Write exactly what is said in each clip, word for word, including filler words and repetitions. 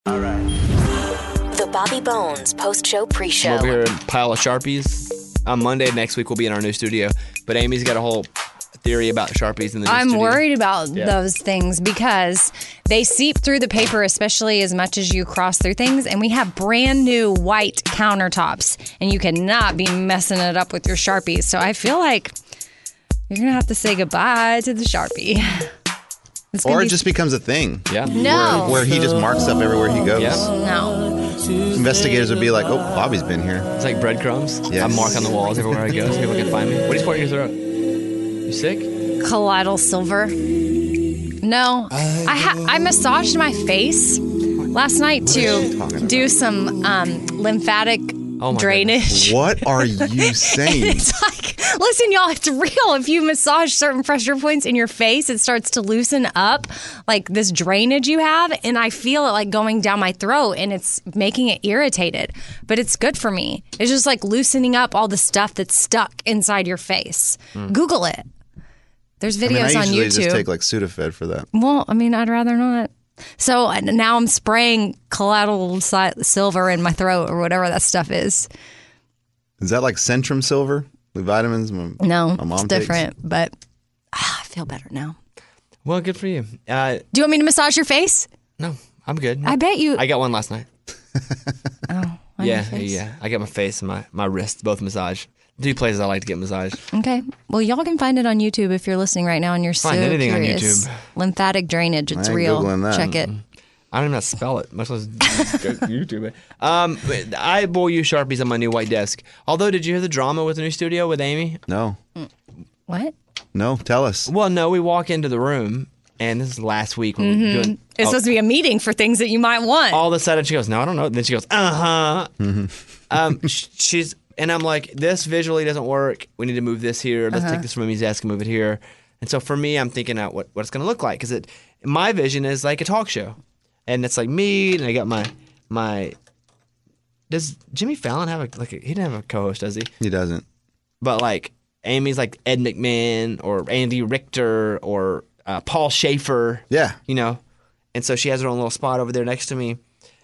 All right. The Bobby Bones post-show pre-show. I'm over here, a pile of Sharpies. On Monday next week, we'll be in our new studio. But Amy's got a whole theory about Sharpies in the new I'm studio. worried about Yeah. those things because they seep through the paper, especially as much as you cross through things. And we have brand new white countertops, and you cannot be messing it up with your Sharpies. So I feel like you're going to have to say goodbye to the Sharpie. It's gonna Or it be- just becomes a thing. Yeah. No. Where, where he just marks up everywhere he goes. Yeah. No. Investigators would be like, oh, Bobby's been here. It's like breadcrumbs. Yes. I mark on the walls everywhere I go so people can find me. What are you pouring in your throat? You sick? Colloidal silver. No. I ha- I massaged my face last night to do some um, lymphatic Oh my drainage. What are you saying? It's like, listen, y'all, it's real. If you massage certain pressure points in your face, it starts to loosen up like this drainage you have. And I feel it like going down my throat and it's making it irritated. But it's good for me. It's just like loosening up all the stuff that's stuck inside your face. Google it. There's I mean, I videos on usually YouTube. just take like Sudafed for that. Well, I mean, I'd rather not. So uh, now I'm spraying colloidal si- silver in my throat or whatever that stuff is. Is that like Centrum Silver? The vitamins? My, No, my mom it's takes? different, but ah, I feel better now. Well, good for you. Uh, Do you want me to massage your face? no, I'm good. I bet you. I got one last night. oh, on your Yeah, face? yeah. I got my face and my, my wrists both massaged. Two places I like to get massaged. Okay. Well, y'all can find it on YouTube if you're listening right now and you're Find so anything on curious. YouTube. Lymphatic drainage. It's I ain't real. Googling that. Check it. I don't even know how to spell it, much less go YouTube it. Um, I will use Sharpies on my new white desk. Although, did you hear the drama with the new studio with Amy? No. What? No, tell us. Well, no, we walk into the room, and this is last week when we were doing. It's oh, supposed to be a meeting for things that you might want. all of a sudden, she goes, "No, I don't know." Then she goes, "Uh huh." Mm-hmm. um, sh- she's and I'm like, "This visually doesn't work. We need to move this here. Let's Uh-huh. take this from Amy's desk and move it here." And so for me, I'm thinking out what, what it's going to look like because it my vision is like a talk show, and it's like me, and I got my my. Does Jimmy Fallon have a like? A, he didn't have a co-host, does he? He doesn't. But like Amy's like Ed McMahon or Andy Richter or uh, Paul Schaefer. Yeah. You know? And so she has her own little spot over there next to me.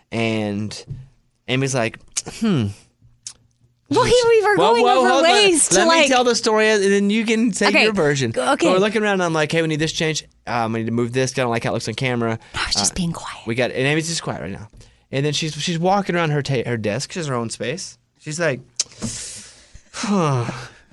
And Amy's like, hmm. well, he, we were Well, going well, over hold on. ways to Let like. me tell the story and then you can say Okay. your version. Okay. So we're looking around and I'm like, hey, we need this change. Um, I need to move this. I don't like how it looks on camera. I was just being quiet. We got, and Amy's just quiet right now. And then she's she's walking around her ta- her desk. She has her own space. She's like, and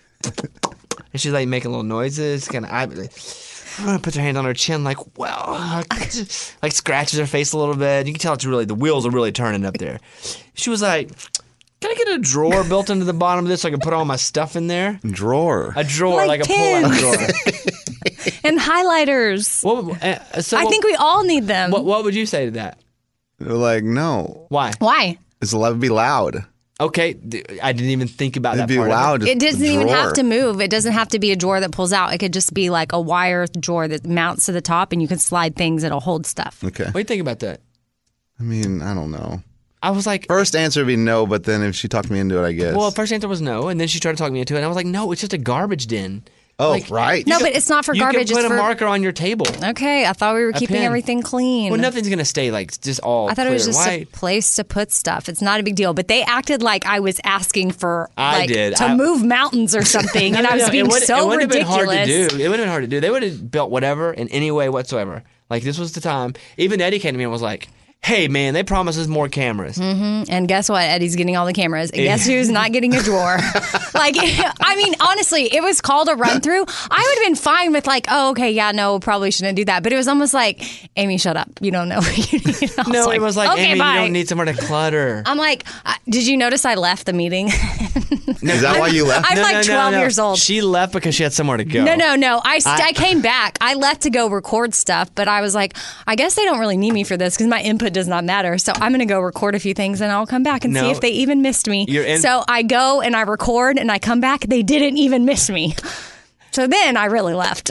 she's like making little noises, kind of like, puts her hand on her chin, like, well, like scratches her face a little bit. You can tell it's really the wheels are really turning up there. She was like, can I get a drawer built into the bottom of this so I can put all my stuff in there? Drawer. A drawer, Like like, a pull-out pins. drawer. And highlighters. What, uh, so I what, think we all need them. what, what would you say to that? They're like, no. Why? Why? It's it'd be loud. Okay, th- I didn't even think about It'd that be part of it. loud. It doesn't A even have drawer. to move. It doesn't have to be a drawer that pulls out. It could just be like a wire drawer that mounts to the top and you can slide things that'll hold stuff. Okay. What do you think about that? I mean, I don't know. I was like, First answer would be no, but then if she talked me into it, I guess. well, first answer was no, and then she tried to talk me into it, and I was like, no, it's just a garbage bin. oh, like- right. No, but it's not for You garbage. can put It's a for. marker on your table. Okay, I thought we were keeping pen. everything clean. Well, nothing's gonna stay like just all. I thought it clear was and just white. a place to put stuff. It's not a big deal. But they acted like I was asking for I like did. to I- move mountains or something, and I was No, being it would, so it wouldn't ridiculous. have been hard to do. It would have been hard to do. They would have built whatever in any way whatsoever. Like this was the time. Even Eddie came to me and was like, "Hey, man, they promised us more cameras." And guess what? Eddie's getting all the cameras. And guess who's not getting a drawer? Like, I mean, honestly, it was called a run through. I would have been fine with like, oh, okay, yeah, no, probably shouldn't do that. But it was almost like, Amy, shut up. You don't know what you need. I No, it was like, okay, Amy, bye. you don't need somewhere to clutter. I'm like, uh, did you notice I left the meeting? Is that why you left? I'm No, like no, no, twelve no. years old. She left because she had somewhere to go. No, no, no. I, st- I- I came back. I left to go record stuff, but I was like, I guess they don't really need me for this because my input does not matter. So I'm going to go record a few things and I'll come back and see No. if they even missed me. You're in- so I go and I record and I come back. They didn't even miss me. So then I really left.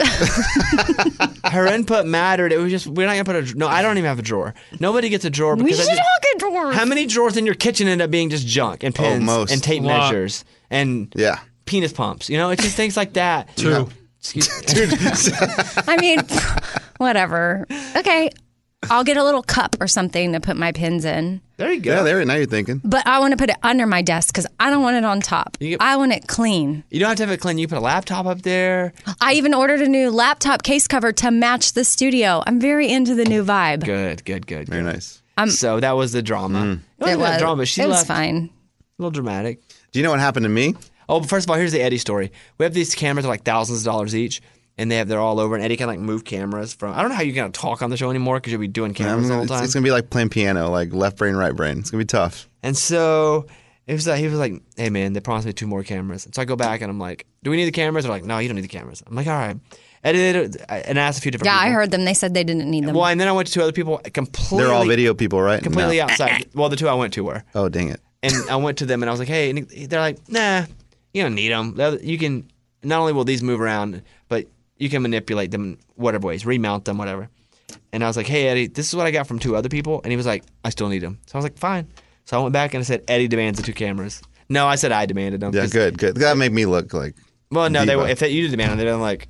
Her input mattered. It was just we're not gonna put a no. I don't even have a drawer. Nobody gets a drawer we because I should just- all get drawers. how many drawers in your kitchen end up being just junk and pins most. and tape A lot. measures and Yeah. penis pumps? You know, it's just things like that. Two. Excuse I mean, whatever. Okay. I'll get a little cup or something to put my pins in. There you go. Yeah, there. Now you're thinking. But I want to put it under my desk because I don't want it on top. You get- I want it clean. You don't have to have it clean. You put a laptop up there. I even ordered a new laptop case cover to match the studio. I'm very into the new vibe. Good, good, good. Very good. nice. So that was the drama. Mm. It wasn't It that was, drama. She it was left fine. a little dramatic. Do you know what happened to me? Oh, but first of all, here's the Eddie story. We have these cameras that are like thousands of dollars each, and they have they're all over. And Eddie can like move cameras from. I don't know how you're gonna talk on the show anymore because you'll be doing cameras I'm- all the it's, time. it's gonna be like playing piano, like left brain, right brain. It's gonna be tough. And so it was like, he was like, "Hey man, they promised me two more cameras." And so I go back and I'm like, "Do we need the cameras?" They're like, "No, you don't need the cameras." I'm like, "All right." Edited and asked a few different. Yeah, people. I heard them. They said they didn't need them. Well, and then I went to two other people completely. They're all video people, right? Completely No. outside. Well, the two I went to were. Oh, dang it. And I went to them and I was like, hey, and they're like, nah, you don't need them. You can, not only will these move around, but you can manipulate them in whatever ways, remount them, whatever. And I was like, hey, Eddie, this is what I got from two other people. And he was like, I still need them. So I was like, fine. So I went back and I said, Eddie demands the two cameras. No, I said I demanded them. Yeah, 'cause- good, good. That made me look like. Well, no, they diva. if they, you demanded them, they'd been like,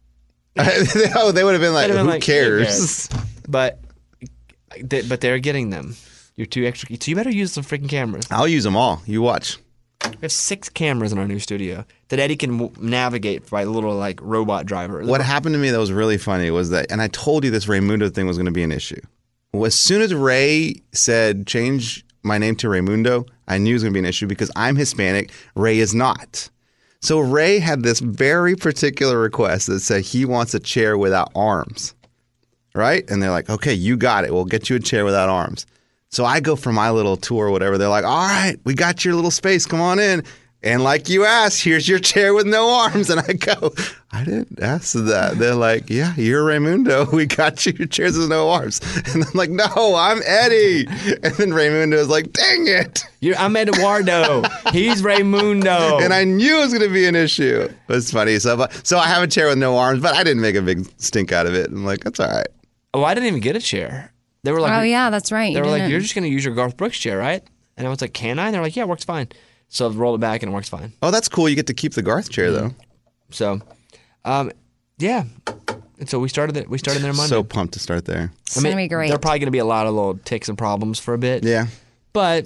oh, they would have been like, they'd have been who like, cares? But, they, but they're getting them. You're two extra. So you better use some freaking cameras. I'll use them all. You watch. We have six cameras in our new studio that Eddie can w- navigate by a little like robot driver. What happened to me that was really funny was that, and I told you this Raymundo thing was going to be an issue. Well, as soon as Ray said, change my name to Raymundo, I knew it was going to be an issue because I'm Hispanic. Ray is not. So Ray had this very particular request that said he wants a chair without arms, right? And they're like, okay, you got it. We'll get you a chair without arms. So I go for my little tour or whatever. They're like, all right, we got your little space. Come on in. And like you asked, here's your chair with no arms. And I go, I didn't ask that. They're like, yeah, you're Raymundo. We got you your chairs with no arms. And I'm like, no, I'm Eddie. And then Raymundo is like, dang it. You're, I'm Eduardo. He's Raymundo. And I knew it was going to be an issue. It was funny. So, so I have a chair with no arms, but I didn't make a big stink out of it. I'm like, that's all right. Oh, I didn't even get a chair. They were like, oh, yeah, that's right. They You were like, didn't. you're just going to use your Garth Brooks chair, right? And I was like, can I? And they're like, yeah, it works fine. So I rolled it back and it works fine. Oh, that's cool. You get to keep the Garth chair, though. So, um, yeah. And so we started it. We started there Monday. So pumped to start there. It's going to be great. There are probably going to be a lot of little ticks and problems for a bit. Yeah. But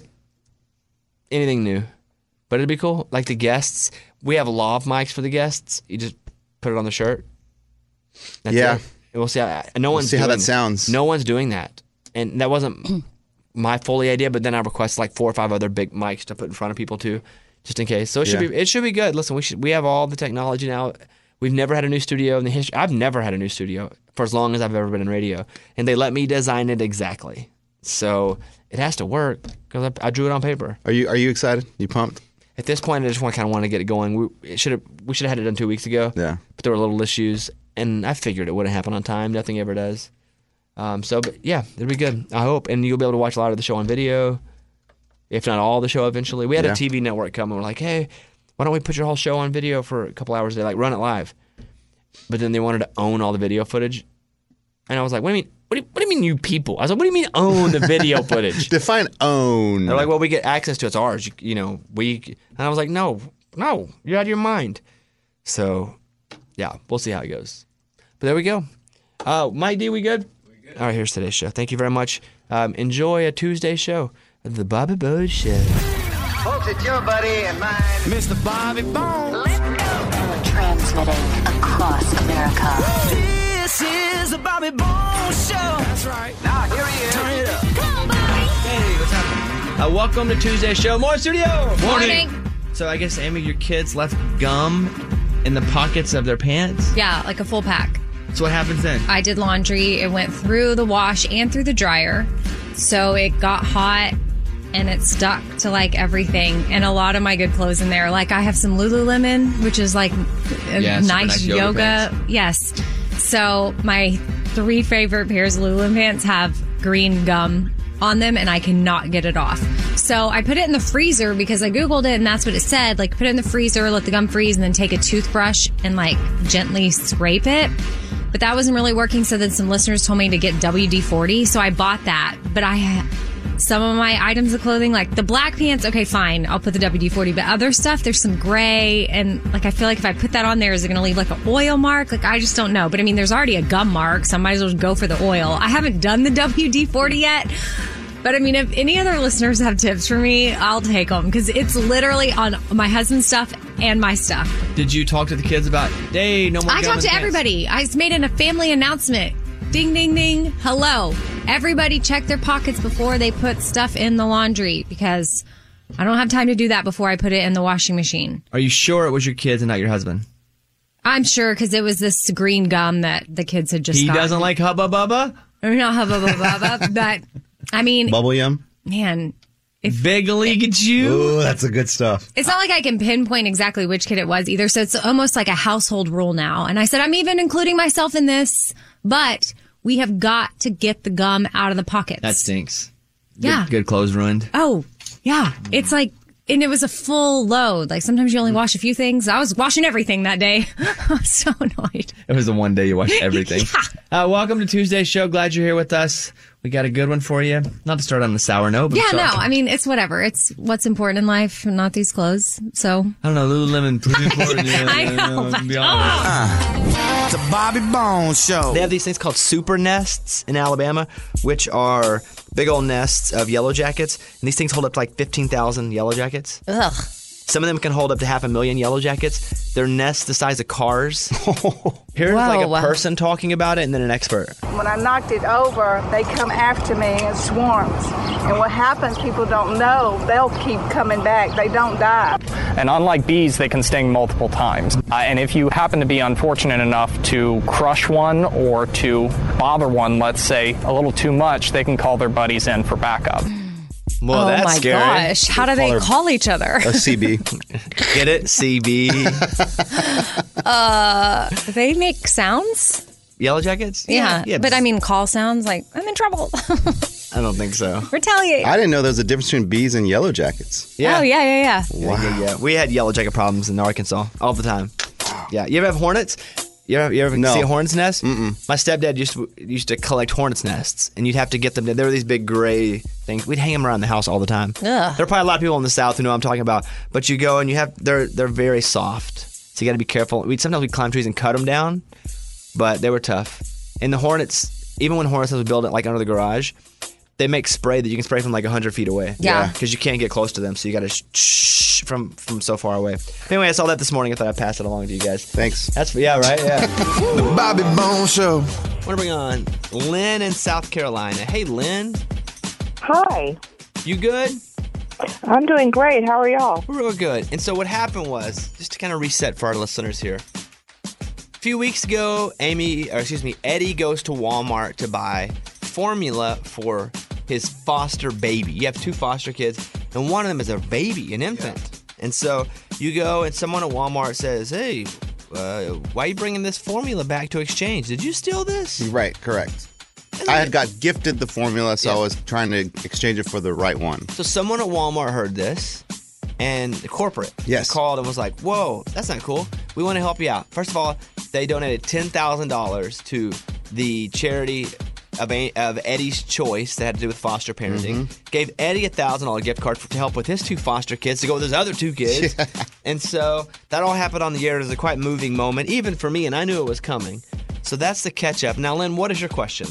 anything new. But it'd be cool. Like the guests, we have lav mics for the guests. You just put it on the shirt. That's Yeah. it. And we'll see how. And no one's see how doing- that sounds. No one's doing that, and that wasn't my fully idea. But then I requested like four or five other big mics to put in front of people too, just in case. So it should Yeah. be. It should be good. Listen, we should. We have all the technology now. We've never had a new studio in the history. I've never had a new studio for as long as I've ever been in radio, and they let me design it exactly. So it has to work because I, I drew it on paper. Are you Are you excited? You pumped? At this point, I just want kind of want to get it going. We should have we should have had it done two weeks ago. Yeah. But there were little issues, and I figured it wouldn't happen on time. Nothing ever does. Um, so, but yeah, it'll be good. I hope, and you'll be able to watch a lot of the show on video, if not all the show eventually. We had Yeah. a T V network come and we're like, hey, why don't we put your whole show on video for a couple hours a day, like run it live? But then they wanted to own all the video footage, and I was like, what do you mean? What do you, what do you mean, you people? I was like, what do you mean own the video footage? Define own. They're like, well, we get access to it. It's ours. You, you know, we. And I was like, no, no, you're out of your mind. So, yeah, we'll see how it goes. But there we go. Uh, Mike D, we good? We good. All right, here's today's show. Thank you very much. Um, enjoy a Tuesday show, the Bobby Bones Show. Folks, it's your buddy and mine, Mister Bobby Bones. Transmitting across America. This is the Bobby Bones Show. That's right. Now, here he is. Turn it up. Come on, Bobby. Hey, what's happening? Uh, welcome to Tuesday's show. More studio. Morning. So I guess, Amy, your kids left gum in the pockets of their pants. Yeah, like a full pack. So what happens then? I did laundry. It went through the wash and through the dryer. So it got hot and it stuck to like everything. And a lot of my good clothes in there. Like I have some Lululemon, which is like a Yeah, super nice, nice yoga yoga. pants. Yes. So my three favorite pairs of Lululemon pants have green gum on them and I cannot get it off. So I put it in the freezer because I Googled it and that's what it said. Like put it in the freezer, let the gum freeze, and then take a toothbrush and like gently scrape it. But that wasn't really working. So then some listeners told me to get W D forty. So I bought that. But I some of my items of clothing, like the black pants, okay, fine, I'll put the W D forty, but other stuff, there's some gray, and like I feel like if I put that on there, is it going to leave like an oil mark? Like I just don't know. But I mean, there's already a gum mark, so I might as well go for the oil. I haven't done the W D forty yet, but I mean, if any other listeners have tips for me, I'll take them, because it's literally on my husband's stuff and my stuff. Did you talk to the kids about, hey, no more I gum talked in to pants? everybody. I made an, a family announcement. Ding, ding, ding. Hello. Everybody check their pockets before they put stuff in the laundry, because I don't have time to do that before I put it in the washing machine. Are you sure it was your kids and not your husband? I'm sure, because it was this green gum that the kids had just He gotten. doesn't like Hubba Bubba? Or not hubba bubba bubba, but I mean, Bubble yum. man, Big League at you? Ooh, that's the good stuff. it's not like I can pinpoint exactly which kid it was either. So it's almost like a household rule now. And I said, I'm even including myself in this, but we have got to get the gum out of the pockets. That stinks. Yeah. Good, good clothes ruined. Oh, yeah. It's like, and it was a full load. Like sometimes you only wash a few things. I was washing everything that day. I was so annoyed. It was the one day you watched everything. Yeah. uh, welcome to Tuesday's show. Glad you're here with us. We got a good one for you. Not to start on the sour note, but Yeah, sorry. no, I mean, it's whatever. It's what's important in life, not these clothes. So, I don't know, Lululemon pretty important. Yeah, I know, to be but- honest. The Bobby Bones Show. They have these things called super nests in Alabama, which are big old nests of yellow jackets. And these things hold up to like fifteen thousand yellow jackets. ugh. Some of them can hold up to half a million yellow jackets. They're nests the size of cars. Here's like a Whoa. person talking about it and then an expert. When I knocked it over, they come after me in swarms. And what happens, people don't know, they'll keep coming back. They don't die. And unlike bees, they can sting multiple times. Uh, and if you happen to be unfortunate enough to crush one or to bother one, let's say, a little too much, they can call their buddies in for backup. Well, Oh that's my scary. gosh. How do they her- call each other? A C B. Get it? C B. Do they make sounds? Yellow jackets? Yeah. yeah But I mean, call sounds like, I'm in trouble. I don't think so. Retaliate. I didn't know there was a difference between bees and yellow jackets. Yeah. Oh, yeah, yeah, yeah. Yeah, yeah, yeah. We had yellow jacket problems in Arkansas all the time. Yeah. You ever have hornets? You ever, you ever No. see a hornet's nest? Mm-mm. My stepdad used to used to collect hornets' nests, and you'd have to get them. There were these big gray things. We'd hang them around the house all the time. Ugh. There are probably a lot of people in the South who know what I'm talking about. But you go and you have they're they're very soft, so you got to be careful. We sometimes we climb trees and cut them down, but they were tough. And the hornets, even when hornets was built like under the garage, they make spray that you can spray from like one hundred feet away. Yeah. Because you can't get close to them, so you got to sh- shh from from so far away. Anyway, I saw that this morning. I thought I'd pass it along to you guys. Thanks. That's yeah, right. Yeah. The Bobby Bones Show. I want to bring on Lynn in South Carolina. Hey, Lynn, Hi. you good? I'm doing great. How are y'all? We're real good. And so what happened was, just to kind of reset for our listeners here. A few weeks ago, Amy, or excuse me, Eddie goes to Walmart to buy formula for his foster baby. You have two foster kids, and one of them is a baby, an infant. And so you go, and someone at Walmart says, hey, uh, why are you bringing this formula back to exchange? Did you steal this? Right, correct. I had got gifted the formula, so Yeah. I was trying to exchange it for the right one. So someone at Walmart heard this, and the corporate Yes. called and was like, whoa, that's not cool. We want to help you out. First of all, they donated ten thousand dollars to the charity of, A- of Eddie's Choice that had to do with foster parenting. Gave Eddie a one thousand dollars gift card for, to help with his two foster kids, to go with his other two kids. And so that all happened on the air. It was a quite moving moment, even for me, and I knew it was coming. So that's the catch-up. Now, Lynn, what is your question?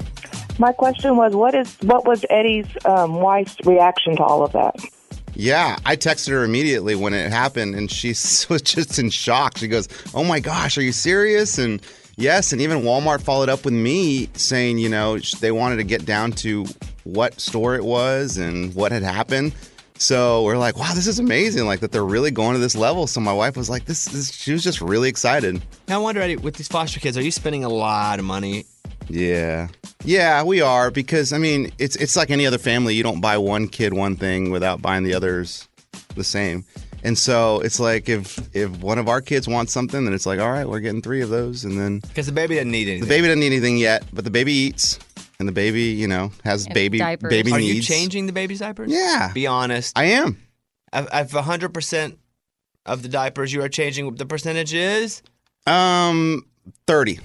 My question was, what is what was Eddie's um, wife's reaction to all of that? Yeah, I texted her immediately when it happened, and she was just in shock. She goes, oh my gosh, are you serious? And yes, and even Walmart followed up with me saying, you know, they wanted to get down to what store it was and what had happened. So we're like, wow, this is amazing, like that they're really going to this level. So my wife was like, this, this she was just really excited. Now, I wonder, Eddie, with these foster kids, are you spending a lot of money? Yeah. Yeah, we are, because I mean, it's it's like any other family. You don't buy one kid one thing without buying the others the same. And so it's like if if one of our kids wants something, then it's like, all right, we're getting three of those, and then Because the baby doesn't need anything. the baby doesn't need anything yet, but the baby eats, and the baby, you know, has Yeah, baby diapers. baby Are needs. you changing the baby's diapers? Yeah. Be honest. I am. I've, I've one hundred percent of the diapers you are changing, the percentage is? Um, thirty.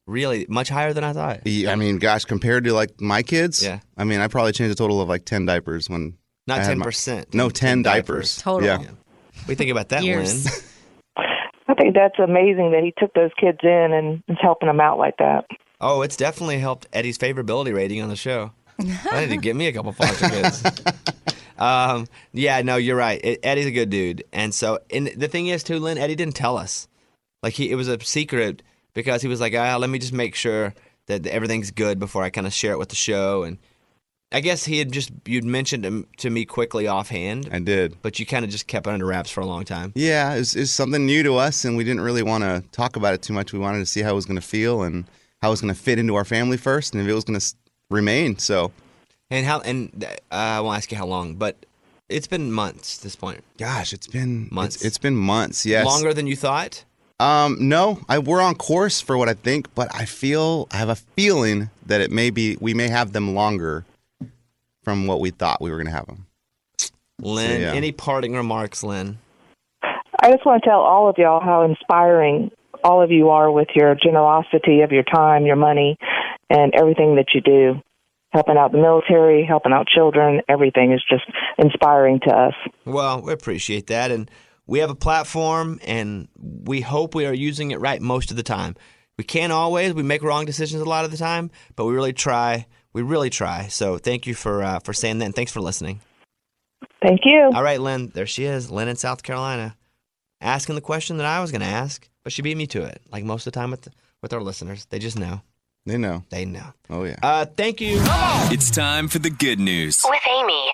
Really, much higher than I thought. Yeah, I mean, gosh, compared to like my kids, Yeah. I mean, I probably changed a total of like ten diapers when Not I had ten my- percent. No, ten diapers. Total. Yeah. What do you think about that, Years. Lynn? I think that's amazing that he took those kids in and is helping them out like that. Oh, it's definitely helped Eddie's favorability rating on the show. I need to get me a couple foster kids. um, yeah, no, you're right. It, Eddie's a good dude, and so and the thing is too, Lynn, Eddie didn't tell us. Like he, it was a secret because he was like, ah, let me just make sure that everything's good before I kind of share it with the show. And I guess he had just you'd mentioned him to me quickly offhand, I did. but you kind of just kept it under wraps for a long time. Yeah, it's it's something new to us, and we didn't really want to talk about it too much. We wanted to see how it was going to feel and how it was going to fit into our family first, and if it was going to remain. So, And how? And uh, I won't ask you how long, but it's been months at this point. gosh, it's been Months. It's, it's been months. Yes, Longer than you thought. Um, no, I, we're on course for what I think, but I feel I have a feeling that it may be we may have them longer from what we thought we were going to have them. Lynn, yeah. any parting remarks, Lynn? I just want to tell all of y'all how inspiring all of you are with your generosity of your time, your money, and everything that you do. Helping out the military, helping out children, everything is just inspiring to us. Well, we appreciate that, and we have a platform, and we hope we are using it right most of the time. We can't always. We make wrong decisions a lot of the time, but we really try. We really try. So thank you for uh, for saying that, and thanks for listening. Thank you. All right, Lynn, there she is, Lynn in South Carolina, asking the question that I was going to ask, but she beat me to it, like most of the time with the, with our listeners. They just know. They know. They know. Oh yeah. Uh, thank you. It's time for the good news. With Amy.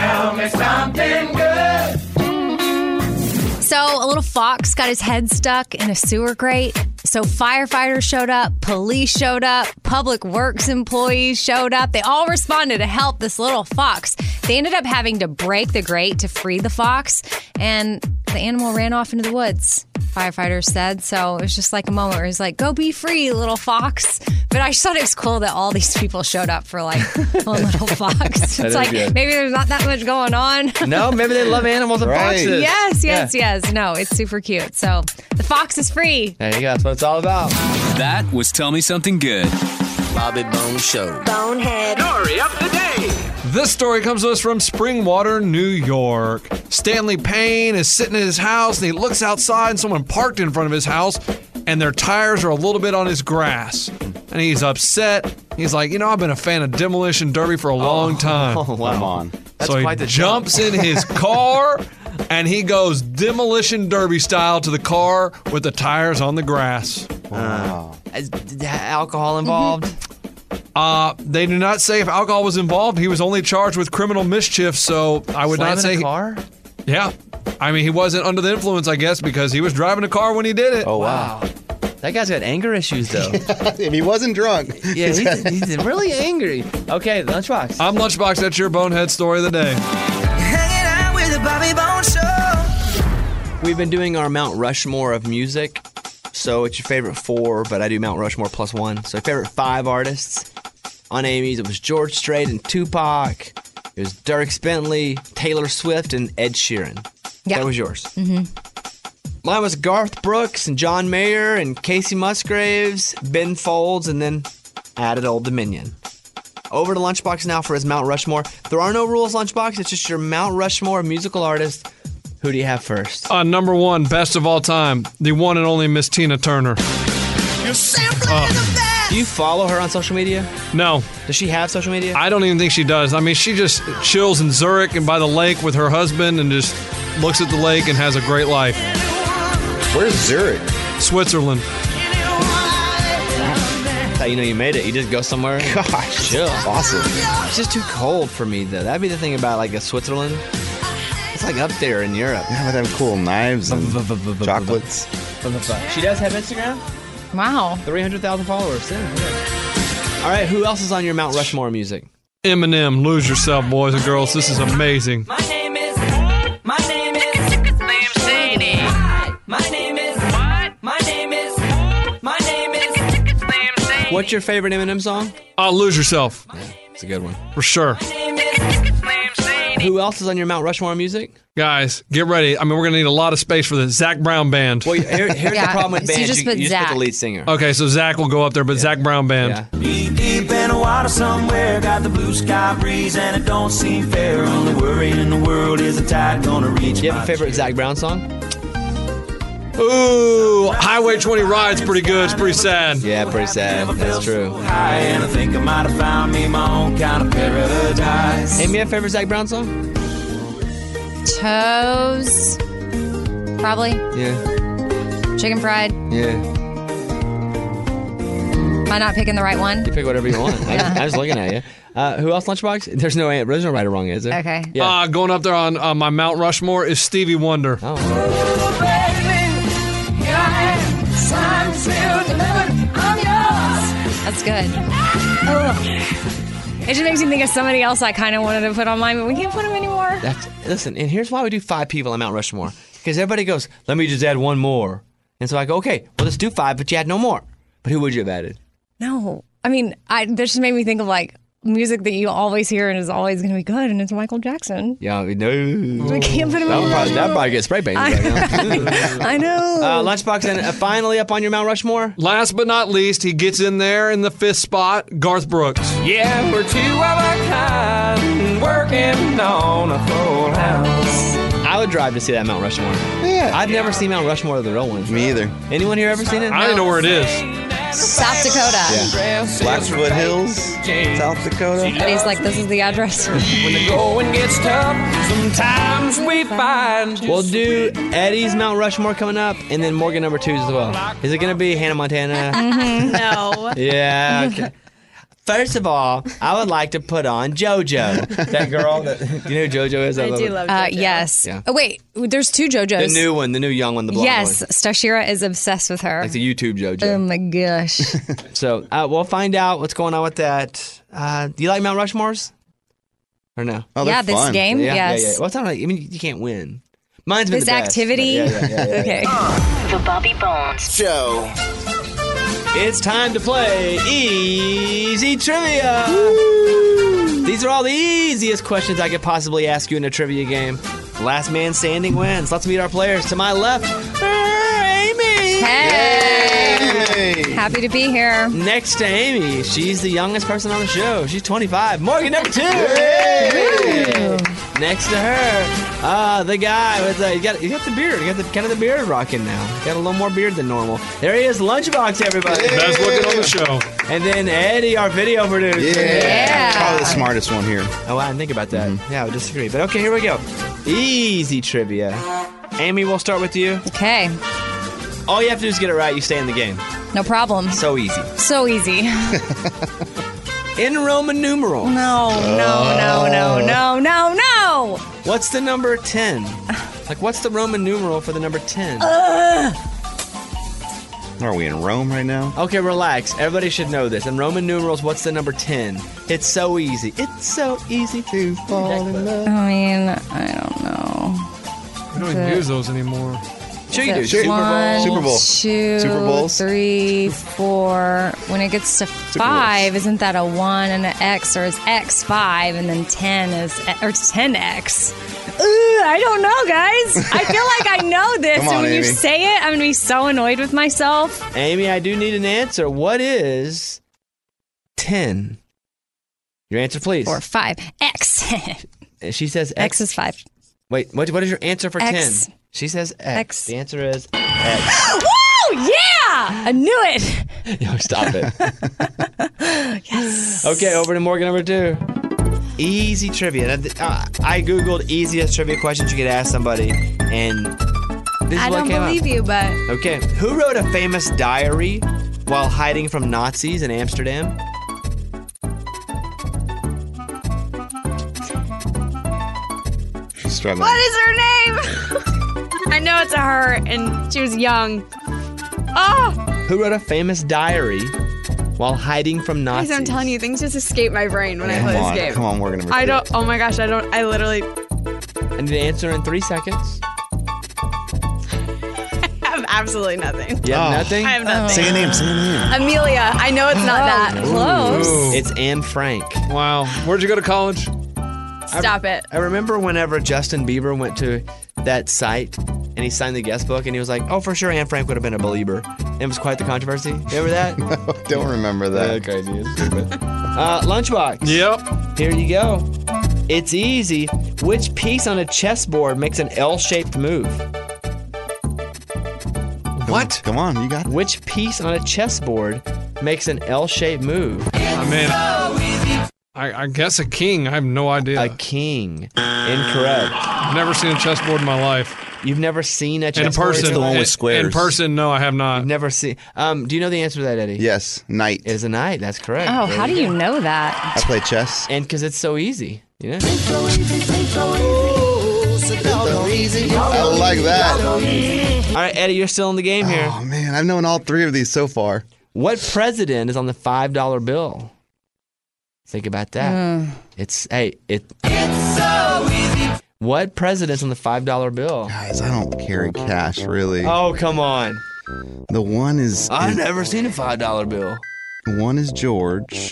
So a little fox got his head stuck in a sewer grate. So firefighters showed up, police showed up, public works employees showed up. They all responded to help this little fox. They ended up having to break the grate to free the fox, and the animal ran off into the woods, firefighters said. So it was just like a moment where he's like, go be free, little fox. But I just thought it was cool that all these people showed up for like a little fox. It's is like, good. maybe there's not that much going on. No, maybe they love animals and Right. foxes. Yes, yes, Yeah. yes. No, it's super cute. So the fox is free. There you go. That's what it's all about. That was Tell Me Something Good. Bobby Bone Show. Bonehead. Story of the day. This story comes to us from Springwater, New York. Stanley Payne is sitting in his house and he looks outside and someone parked in front of his house and their tires are a little bit on his grass. And he's upset. He's like, you know, I've been a fan of Demolition Derby for a long time. Oh, wow. Come on. That's so he quite the jumps in his car and he goes Demolition Derby style to the car with the tires on the grass. Wow. Is alcohol involved? Uh, they do not say if alcohol was involved. He was only charged with criminal mischief, so I would not say. Slamming a car? Yeah. I mean, he wasn't under the influence, I guess, because he was driving a car when he did it. Oh wow. That guy's got anger issues, though. If he wasn't drunk. Yeah, he's, he's really angry. Okay, Lunchbox. I'm Lunchbox. That's your bonehead story of the day. Hanging out with the Bobby Bone Show. We've been doing our Mount Rushmore of music. So it's your favorite four, but I do Mount Rushmore plus one. So favorite five artists. On Amy's, it was George Strait and Tupac. It was Dierks Bentley, Taylor Swift, and Ed Sheeran. Yeah. That was yours. Mm-hmm. Mine was Garth Brooks and John Mayer and Casey Musgraves, Ben Folds, and then added Old Dominion. Over to Lunchbox now for his Mount Rushmore. There are no rules, Lunchbox. It's just your Mount Rushmore of musical artists. Who do you have first? Uh, number one, best of all time, the one and only Miss Tina Turner. You're simply the best. Do you follow her on social media? No, Does she have social media? I don't even think she does. I mean, she just chills in Zurich and by the lake with her husband and just looks at the lake and has a great life. Where's Zurich? Switzerland. That's how you know you made it. You just go somewhere. And Gosh, chill. awesome. It's just too cold for me, though. That'd be the thing about like a Switzerland. It's like up there in Europe. Yeah, but they have cool knives and chocolates. She does have Instagram. Wow. three hundred thousand followers. Yeah, yeah. All right, who else is on your Mount Rushmore music? Eminem, Lose Yourself, boys and girls. This is amazing. My name is. My name is. Slim Shady. My name is. What? My name is. My name is. Slim Shady. What's your favorite Eminem song? Uh, Lose Yourself, It's a good one. for sure. My name is. Slim Shady. who else is on your Mount Rushmore music? Guys, get ready. I mean, we're going to need a lot of space for this. Zach Brown Band. Well, here, here's Yeah, the problem with so you bands. just You, put you just put Zach. the lead singer. Okay, so Zach will go up there, but Zach Brown Band. Yeah. Deep, deep in the water somewhere, got the blue sky breeze, and it don't seem fair. Only worry in the world is the tide gonna reach. Do you have a favorite Zach Brown song? Ooh, Highway twenty Ride's pretty good. It's pretty sad. Yeah, pretty sad. That's true. High, and I think I might have found me my own kind of paradise. Amy, you have a favorite Zach Brown song? Toes. Probably. Yeah. Chicken fried. Yeah. Am I not picking the right one? You pick whatever you want. I, I was looking at you. Uh, who else, Lunchbox? There's no there's no right or wrong, is there? Okay. Yeah. Uh, going up there on uh, my Mount Rushmore is Stevie Wonder. Oh. That's good. It just makes me think of somebody else I kind of wanted to put on mine, but we can't put them anymore. That's, listen, and here's why we do five people on Mount Rushmore. Because everybody goes, let me just add one more. And so I go, okay, well, let's do five, but you add no more. But who would you have added? No. I mean, I, that just made me think of like music that you always hear and is always going to be good, and it's Michael Jackson. Yeah, no. I can't put him That in would probably, that'd probably get spray painted right now. I know. Uh, Lunchbox, and uh, finally up on your Mount Rushmore? Last but not least, he gets in there in the fifth spot, Garth Brooks. Yeah, we're two of a kind, working on a full house. I would drive to see that Mount Rushmore. Yeah. I've never seen Mount Rushmore, the real ones. Me either. Anyone here ever seen it? I don't know where it is. South Dakota. Yeah. Blackfoot Hills, South Dakota. And he's like, this is the address. When the going gets tough, sometimes we find. We'll do Eddie's Mount Rushmore coming up, and then Morgan number two as well. Is it going to be Hannah Montana? No. Yeah. Okay. First of all, I would like to put on JoJo. That girl, that, you know who JoJo is? I love do it. love Uh, JoJo. yes. Yeah. Oh, wait. There's two The JoJos. new one, the new young one, the blonde Yes. one. Stashira is obsessed with her. Like the YouTube JoJo. Oh my gosh. So uh, we'll find out what's going on with that. Uh, do you like Mount Rushmores? Or no? Oh, they're Yeah, this fun. game? Yeah, yes. yeah, yeah. Well, it's not like, I mean, you can't win. Mine's been This the best, activity? but Yeah, yeah, yeah, yeah, Okay. The Bobby Bones Show. It's time to play Easy Trivia. These are all the easiest questions I could possibly ask you in a trivia game. Last man standing wins. Let's meet our players. To my left, Amy. Hey. Hey. Happy to be here. Next to Amy, she's the youngest person on the show. She's twenty-five. Morgan number two. Hey. Next to her, uh, the guy with the, you got, you got the beard. You got the kind of the beard rocking now. Got a little more beard than normal. There he is, Lunchbox, everybody. Best looking on the show. And then Eddie, our video producer. Yeah. Yeah. Probably the smartest one here. Oh, I didn't think about that. Yeah, I would disagree. But okay, here we go. Easy trivia. Amy, we'll start with you. Okay. All you have to do is get it right. You stay in the game. No problem. So easy. So easy. In Roman numerals, No, no, no, no, no, no, no. what's the number ten? Like, what's the Roman numeral for the number ten? Are we in Rome right now? Okay, relax. Everybody should know this. In Roman numerals, what's the number ten? It's so easy. It's so easy to fall in love. I mean, I don't know. We don't even use those anymore. Sure you do. Is Super it Bowl. one, Super Bowl. two, Super Bowls. three, four. When it gets to five, isn't that a one and an X, or is X five and then ten is or ten X? Ooh, I don't know, guys. I feel like I know this, Come and on, when you Amy. say it, I'm gonna be so annoyed with myself. Amy, I do need an answer. What is ten? Your answer, please. Or five X. And she says X. X is five. Wait, what, what is your answer for X. ten? She says X. X. The answer is X. Woo! Yeah! I knew it. Yo, stop it. Yes. Okay, over to Morgan number two. Easy trivia. Now, uh, I googled easiest trivia questions you could ask somebody, and this is I what don't came believe up. you, but Okay, who wrote a famous diary while hiding from Nazis in Amsterdam? She's struggling. what is her name? I know it's a her, and she was young. Oh, Who wrote a famous diary while hiding from Nazis? guys, I'm telling you, things just escape my brain when I Come play on, this game. come on, Morgan. Number I two. don't. Oh my gosh, I don't. I literally I need an answer in three seconds. have absolutely nothing. You have Oh. nothing? I have nothing. Say a name. Say a name. Amelia. I know it's not that. Close. Ooh. It's Anne Frank. Wow. Where'd you go to college? Stop it. I remember whenever Justin Bieber went to that site and he signed the guest book and he was like, oh, for sure, Anne Frank would have been a believer. And it was quite the controversy. Remember that? No, don't remember that. Okay, dude. uh, Lunchbox. Yep. Here you go. It's easy. Which piece on a chessboard makes an L-shaped move? What? Come on, you got it. Which piece on a chessboard makes an L-shaped move? I mean, I, I guess a king. I have no idea. A king. Incorrect. I've never seen a chessboard in my life. You've never seen a In chessboard? person. It's the one with in- squares. In person, no, I have not. You've never seen. Um, do you know the answer to that, Eddie? Yes, knight. It is a knight. That's correct. Oh, There how do go. you know that? I play chess. And because it's so easy, you know? I like that. All right, Eddie, you're still in the game here. Oh man, I've known all three of these so far. What president is on the five dollar bill? Think about that. It's hey, it. It's so easy. What president's on the five dollar bill? Guys, I don't carry cash really. Oh, come on! The one is, I've is never seen a five dollar bill. one is George.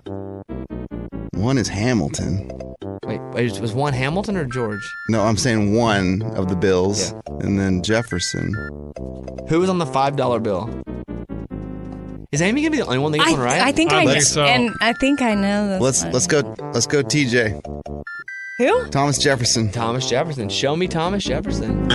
One is Hamilton. Wait, wait, was one Hamilton or George? No, I'm saying one of the bills, Yeah. and then Jefferson. Who was on the five dollar bill? Is Amy gonna be the only one that gets I, one right? I think I I, think know, so. and I think I know this. Let's one. let's go let's go T J. Who? Thomas Jefferson. Thomas Jefferson. Show me Thomas Jefferson.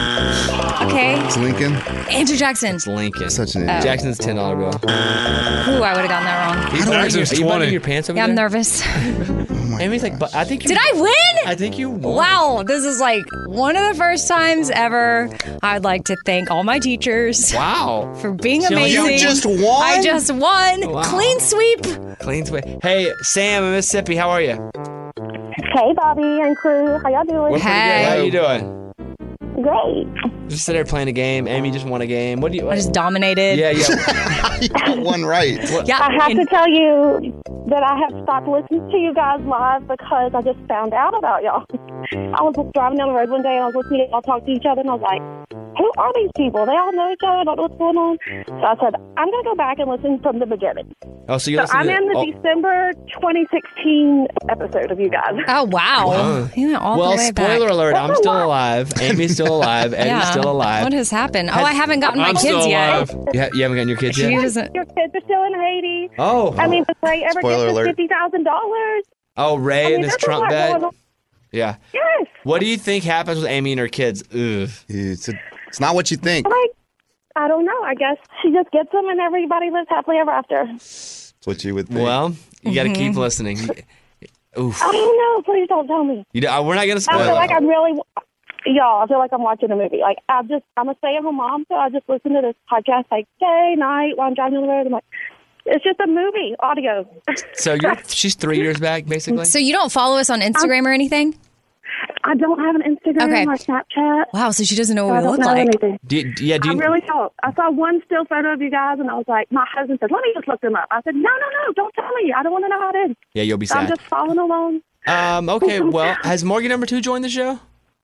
Okay, It's Lincoln. Andrew Jackson. It's Lincoln. Such an idiot. Jackson's ten dollar bill. Ooh, I would have gotten that wrong. Are you buttoning your, Jackson's are you buttoning twenty. your pants over Yeah, I'm there? nervous. Amy's like, but I think you. Did I win? I think you won. Wow, this is like one of the first times ever. I'd like to thank all my teachers Wow. for being So you amazing. just won? I just won. Wow. Clean sweep. Clean sweep. Hey, Sam in Mississippi, how are you? Hey, Bobby and crew. How y'all doing? We're pretty Hey. good. How you doing? Great. Just sit there playing a game. Amy just won a game. What do you? I just dominated. Yeah, yeah. You got one right. Yeah. I have and- to tell you that I have stopped listening to you guys live because I just found out about y'all. I was driving down the road one day and I was listening to y'all talk to each other and I was like, who are these people? They all know each other. I don't know what's going on. So I said, I'm going to go back and listen from the beginning. Oh, so you So listen I'm to in the oh, December twenty sixteen episode of you guys. Oh wow. Wow. He went all well, the way spoiler back. alert. I'm That's a still lot. alive. Amy's still alive. Eddie's Yeah. still alive. What has happened? Oh, Has- I haven't gotten my I'm kids still yet. alive. You, ha- you haven't gotten your kids She yet? doesn't. Your kids are still in Haiti. Oh. I mean, does Ray ever Spoiler get alert. this fifty thousand dollars? Oh, Ray I mean, and his there's a Trump lot bet. going on. Yeah. Yes. What do you think happens with Amy and her kids? Ugh. It's, a, it's not what you think. Like, I don't know. I guess she just gets them and everybody lives happily ever after. It's what you would think. Well, you got to keep Mm-hmm. listening. Oof. I don't know. Please don't tell me. You, uh, we're not gonna I spoil feel it. like I'm really, y'all, I feel like I'm watching a movie. Like, I just, I'm a stay-at-home mom, so I just listen to this podcast like day, night, while I'm driving on the road. I'm like, it's just a movie, audio. So you're she's three years back, basically. So you don't follow us on Instagram or anything? I don't have an Instagram Okay. or Snapchat. Wow. So she doesn't know So what I we don't look know like. anything. Do you, yeah, do I you, really don't. I saw one still photo of you guys, and I was like, my husband said, let me just look them up. I said, no, no, no, don't tell me. I don't want to know how it is. yeah, you'll be So I'm sad. just following along. Um, okay, well, has Morgan number two joined the show?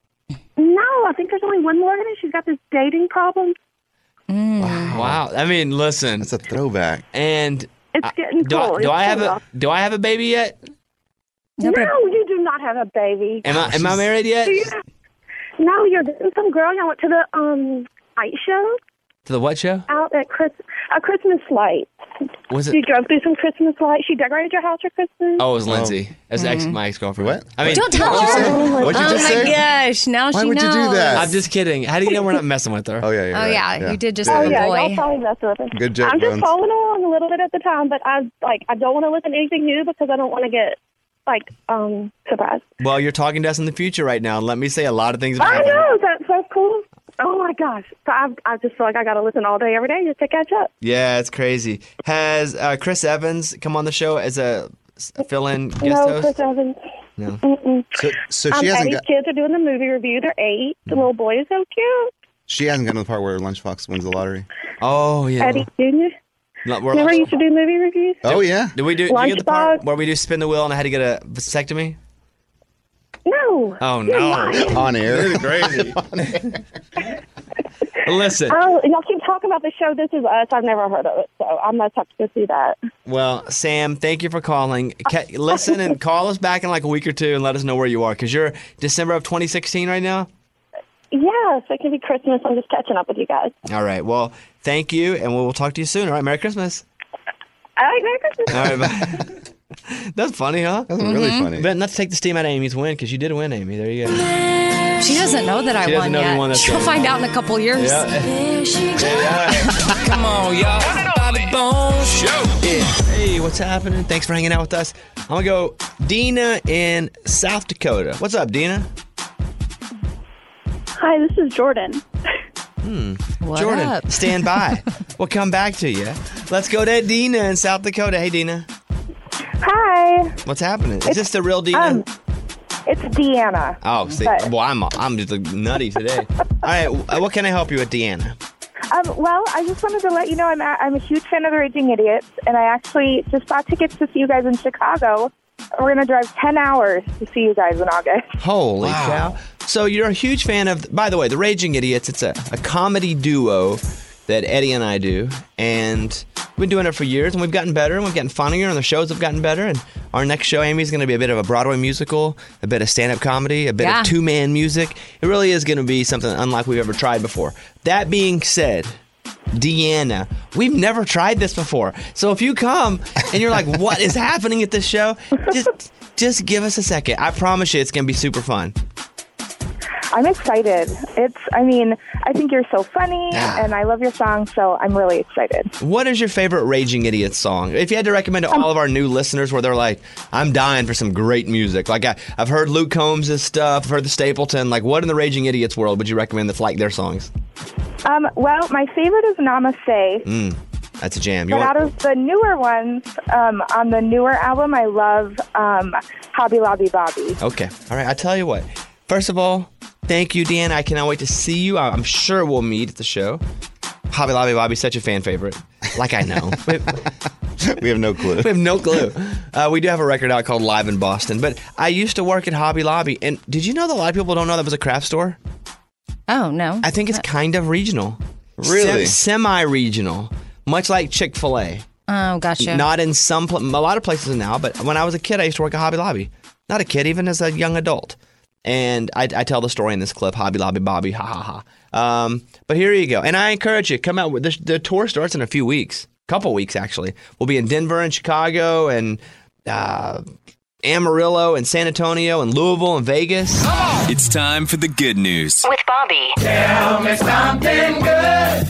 No, I think there's only one more in it. She's got this dating problem. Wow. I mean, listen. That's a throwback. And It's getting do, cool. I, do It's I have cool. a do I have a baby yet? No, you do not have a baby. Am I am I married yet? Do you- No, you're dating some girl. I went to the um light show To the what show? out at Chris a Christmas light. Was You it? drove through some Christmas lights. She decorated your house for Christmas. Oh, it was Lindsay. As ex my ex girlfriend. What? I mean, Don't tell What'd you her. say? What'd you Oh just my say? gosh! Now Why she would you do knows. that? I'm just kidding. How do you know we're not messing with her? Oh yeah. You're Oh right. yeah, you did just Oh have yeah, a boy. y'all probably messed with her. Good job, I'm just Bones. following along a little bit at the time, but I like I don't want to listen to anything new because I don't want to get like um surprised. Well, you're talking to us in the future right now. Let me say a lot of things about I you. know that's so cool. Oh my gosh! So I I just feel like I got to listen all day every day just to catch up. Yeah, it's crazy. Has uh, Chris Evans come on the show as a s- fill-in guest no, host? Chris Evans. No. Mm-mm. So, so um, she hasn't Eddie's got kids are doing the movie review. They're eight. The little boy is so cute. she hasn't gotten to the part where Lunchbox wins the lottery. Oh yeah. Eddie Junior No, we're- Remember, you used to do movie reviews. Oh yeah. Did we do? Did you get the part Lunchbox. where we do spin the wheel and I had to get a vasectomy? No. Oh You're no. lying. On air. Crazy. Listen. Oh, y'all keep talking about the show This Is Us. I've never heard of it, so I must have to go see that. Well, Sam, thank you for calling. Ca- Listen and call us back in like a week or two and let us know where you are, because you're December of twenty sixteen right now? Yes, it can be Christmas. I'm just catching up with you guys. All right. Well, thank you, and we'll, we'll talk to you soon. All right. Merry Christmas. All right, Merry Christmas. All right. Bye. That's funny, huh? That's really funny. But not to take the steam out of Amy's win, because you did win, Amy. There you go. She doesn't know that I She doesn't won know you yet. won that She'll game. find out in a couple years. Yeah. Come on, y'all. Bobby Bones Show. Yeah. Hey, what's happening? Thanks for hanging out with us. I'm going to go Dina in South Dakota. What's up, Dina? Hi, this is Jordan. Hmm. What Jordan, up? stand by. We'll come back to you. Let's go to Dina in South Dakota. Hey, Dina. Hi. What's happening? Is this the real Dina? Um, it's Deanna. oh, see, but- well, I'm I'm just nutty today. All right, what can I help you with, Deanna? Um, well, I just wanted to let you know I'm a, I'm a huge fan of the Raging Idiots, and I actually just bought tickets to see you guys in Chicago. We're going to drive ten hours to see you guys in August. Holy cow. So you're a huge fan of, by the way, the Raging Idiots. It's a, a comedy duo that Eddie and I do, and we've been doing it for years, and we've gotten better, and we've gotten funnier, and the shows have gotten better, and our next show, Amy, is going to be a bit of a Broadway musical, a bit of stand-up comedy, a bit Yeah. of two-man music. It really is going to be something unlike we've ever tried before. That being said, Deanna, we've never tried this before. So if you come and you're like, what is happening at this show? Just, just give us a second. I promise you it's going to be super fun. I'm excited. It's, I mean, I think you're so funny, Yeah. and I love your song, so I'm really excited. What is your favorite Raging Idiots song? If you had to recommend to all of our new listeners where they're like, I'm dying for some great music. Like I, I've heard Luke Combs' stuff, I've heard the Stapleton. Like what in the Raging Idiots world would you recommend that's like their songs? Um, well, my favorite is Namaste. Mm, that's a jam. You But want- out of the newer ones, um, on the newer album, I love um, Hobby Lobby Bobby. Okay. All right. I tell you what. First of all, thank you, Dan. I cannot wait to see you. I'm sure we'll meet at the show. Hobby Lobby Bobby's such a fan favorite. Like I know. we, We have no clue. we have no clue. Uh, we do have a record out called Live in Boston. But I used to work at Hobby Lobby. And did you know that a lot of people don't know that was a craft store? Oh, no. I think it's kind of regional. Really? Sem- semi-regional. Much like Chick-fil-A. Oh, gotcha. Not in some, pl- a lot of places now, but when I was a kid, I used to work at Hobby Lobby. Not a kid, even as a young adult. And I, I tell the story in this clip, Hobby Lobby Bobby, ha ha ha. Um, but here you go. And I encourage you, come out. With the, the tour starts in a few weeks, couple weeks actually. We'll be in Denver and Chicago and uh, Amarillo and San Antonio and Louisville and Vegas. It's time for the good news. With Bobby. Tell me something good.